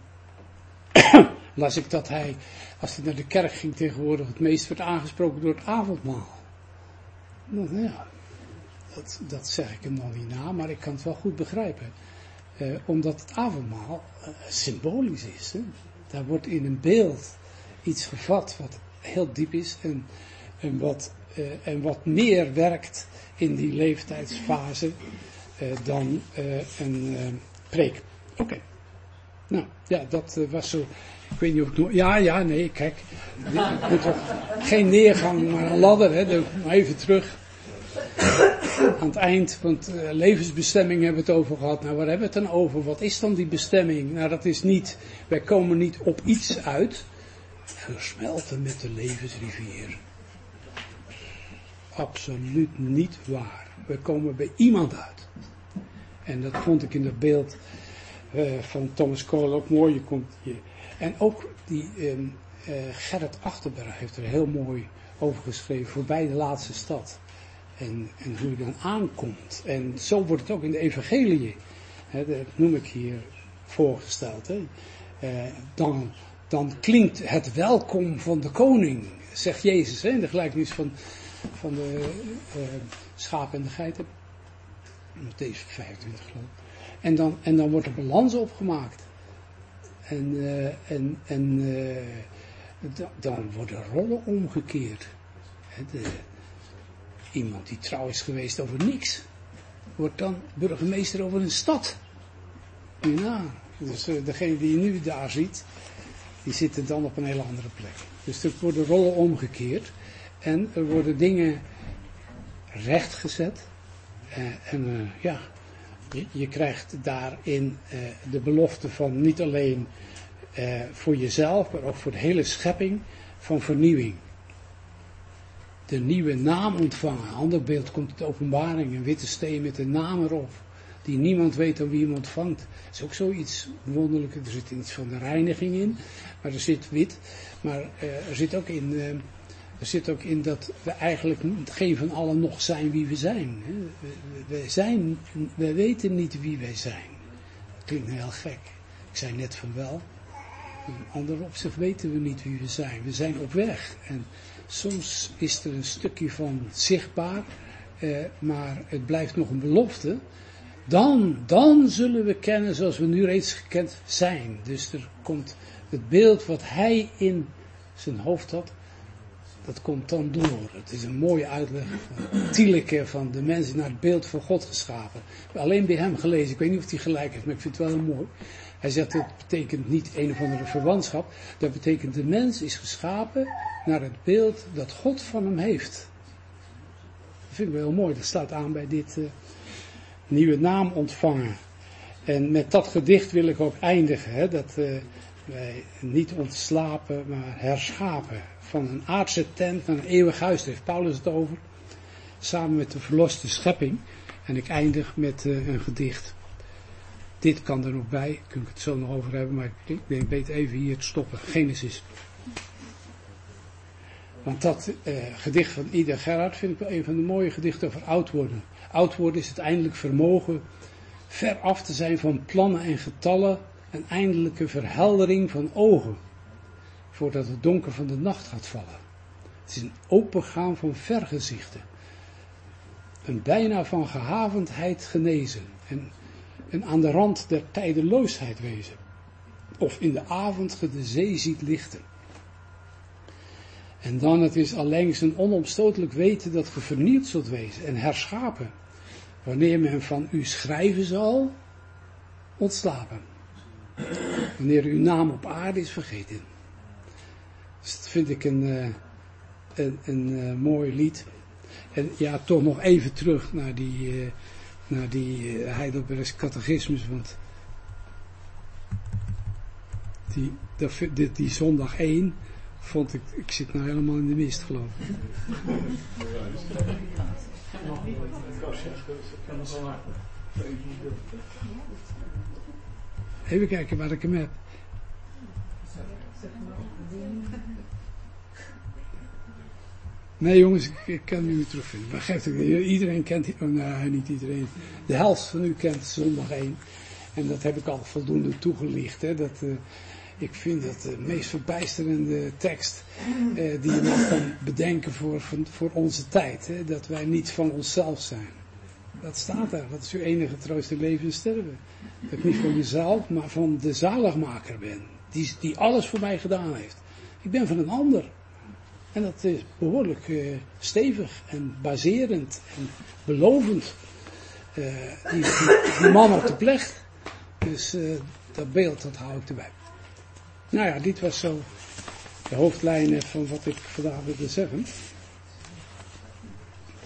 Las ik dat hij, als hij naar de kerk ging tegenwoordig, het meest werd aangesproken door het avondmaal. Nou ja, dat, dat zeg ik hem dan niet na, maar ik kan het wel goed begrijpen. Uh, omdat het avondmaal uh, symbolisch is. Hè? Daar wordt in een beeld iets gevat wat heel diep is en, en, wat, uh, en wat meer werkt in die leeftijdsfase uh, dan uh, een uh, preek. Oké. Okay. Nou, ja, dat uh, was zo. Ik weet niet of ik nog... Ja, ja, nee, kijk. Ik moet toch geen neergang, maar een ladder, hè. Dan even terug. Aan het eind, want uh, levensbestemming hebben we het over gehad. Nou, waar hebben we het dan over? Wat is dan die bestemming? Nou, dat is niet... Wij komen niet op iets uit. Versmelten met de levensrivier. Absoluut niet waar. We komen bij iemand uit. En dat vond ik in dat beeld uh, van Thomas Cole ook mooi. Je komt... Je, En ook die um, uh, Gerrit Achterberg heeft er heel mooi over geschreven, voorbij de laatste stad. En, en hoe je dan aankomt. En zo wordt het ook in de evangelie, hè, dat noem ik hier voorgesteld. Hè. Uh, dan, dan klinkt het welkom van de koning, zegt Jezus, hè, in de gelijkenis van, van de uh, schapen en de geiten. Mattheüs vijfentwintig geloof ik. En dan, en dan wordt er balans opgemaakt. En, uh, en, en uh, d- dan worden rollen omgekeerd. De, iemand die trouw is geweest over niks, wordt dan burgemeester over een stad. Ja, dus uh, degene die je nu daar ziet, die zitten dan op een hele andere plek. Dus er worden rollen omgekeerd. En er worden dingen rechtgezet. Uh, en uh, ja... Je, je krijgt daarin uh, de belofte van niet alleen Uh, voor jezelf, maar ook voor de hele schepping van vernieuwing. De nieuwe naam ontvangen. Een ander beeld komt uit de Openbaring, een witte steen met een naam erop, die niemand weet aan wie hem ontvangt. Dat is ook zoiets wonderlijks. Er zit iets van de reiniging in, maar er zit wit, maar uh, er zit ook in, uh, er zit ook in dat we eigenlijk geen van allen nog zijn wie we zijn. Hè. We, we zijn, we weten niet wie wij zijn. Dat klinkt heel gek. Ik zei net van wel. In andere opzicht weten we niet wie we zijn. We zijn op weg. En soms is er een stukje van zichtbaar, eh, maar het blijft nog een belofte. Dan, dan zullen we kennen zoals we nu reeds gekend zijn. Dus er komt het beeld wat hij in zijn hoofd had, dat komt dan door. Het is een mooie uitleg van Thieleke, van de mensen naar het beeld van God geschapen. Ik heb alleen bij hem gelezen, ik weet niet of hij gelijk heeft, maar ik vind het wel heel mooi. Hij zegt, dat betekent niet een of andere verwantschap. Dat betekent, de mens is geschapen naar het beeld dat God van hem heeft. Dat vind ik wel heel mooi. Dat staat aan bij dit uh, nieuwe naam ontvangen. En met dat gedicht wil ik ook eindigen. Hè, dat uh, wij niet ontslapen, maar herschapen. Van een aardse tent naar een eeuwig huis. Daar heeft Paulus het over. Samen met de verloste schepping. En ik eindig met uh, een gedicht. Dit kan er nog bij, kun ik het zo nog over hebben, maar ik denk beter even hier te stoppen. Genesis. Want dat eh, gedicht van Ida Gerhard vind ik wel een van de mooie gedichten over oud worden. Oud worden is het eindelijk vermogen ver af te zijn van plannen en getallen, een eindelijke verheldering van ogen, voordat het donker van de nacht gaat vallen. Het is een opengaan van vergezichten. Een bijna van gehavendheid genezen. En En aan de rand der tijdeloosheid wezen. Of in de avond ge de zee ziet lichten. En dan het is alleen een onomstotelijk weten dat ge vernieuwd zult wezen en herschapen. Wanneer men van u schrijven zal, ontslapen. Wanneer uw naam op aarde is vergeten. Dus dat vind ik een, uh, een, een uh, mooi lied. En ja, toch nog even terug naar die... Uh, naar die uh, Heidelbergse catechismus, want die, die, die, die zondag één vond ik, ik zit nou helemaal in de mist geloof ik. Even kijken waar ik hem heb. Nee jongens, ik, ik kan nu weer terugvinden. Maar geeft het, iedereen kent, oh nou niet iedereen, de helft van u kent zondag één. En dat heb ik al voldoende toegelicht. Hè. Dat, uh, ik vind dat de meest verbijsterende tekst uh, die je nog kan bedenken voor, voor, voor onze tijd. Hè. Dat wij niet van onszelf zijn. Dat staat daar, dat is uw enige troost in leven en sterven. Dat ik niet van mezelf, maar van de zaligmaker ben. Die, die alles voor mij gedaan heeft. Ik ben van een ander. En dat is behoorlijk uh, stevig en baserend en belovend. Uh, die, die, die man op de plecht. Dus uh, dat beeld, dat hou ik erbij. Nou ja, dit was zo de hoofdlijnen van wat ik vandaag wilde zeggen.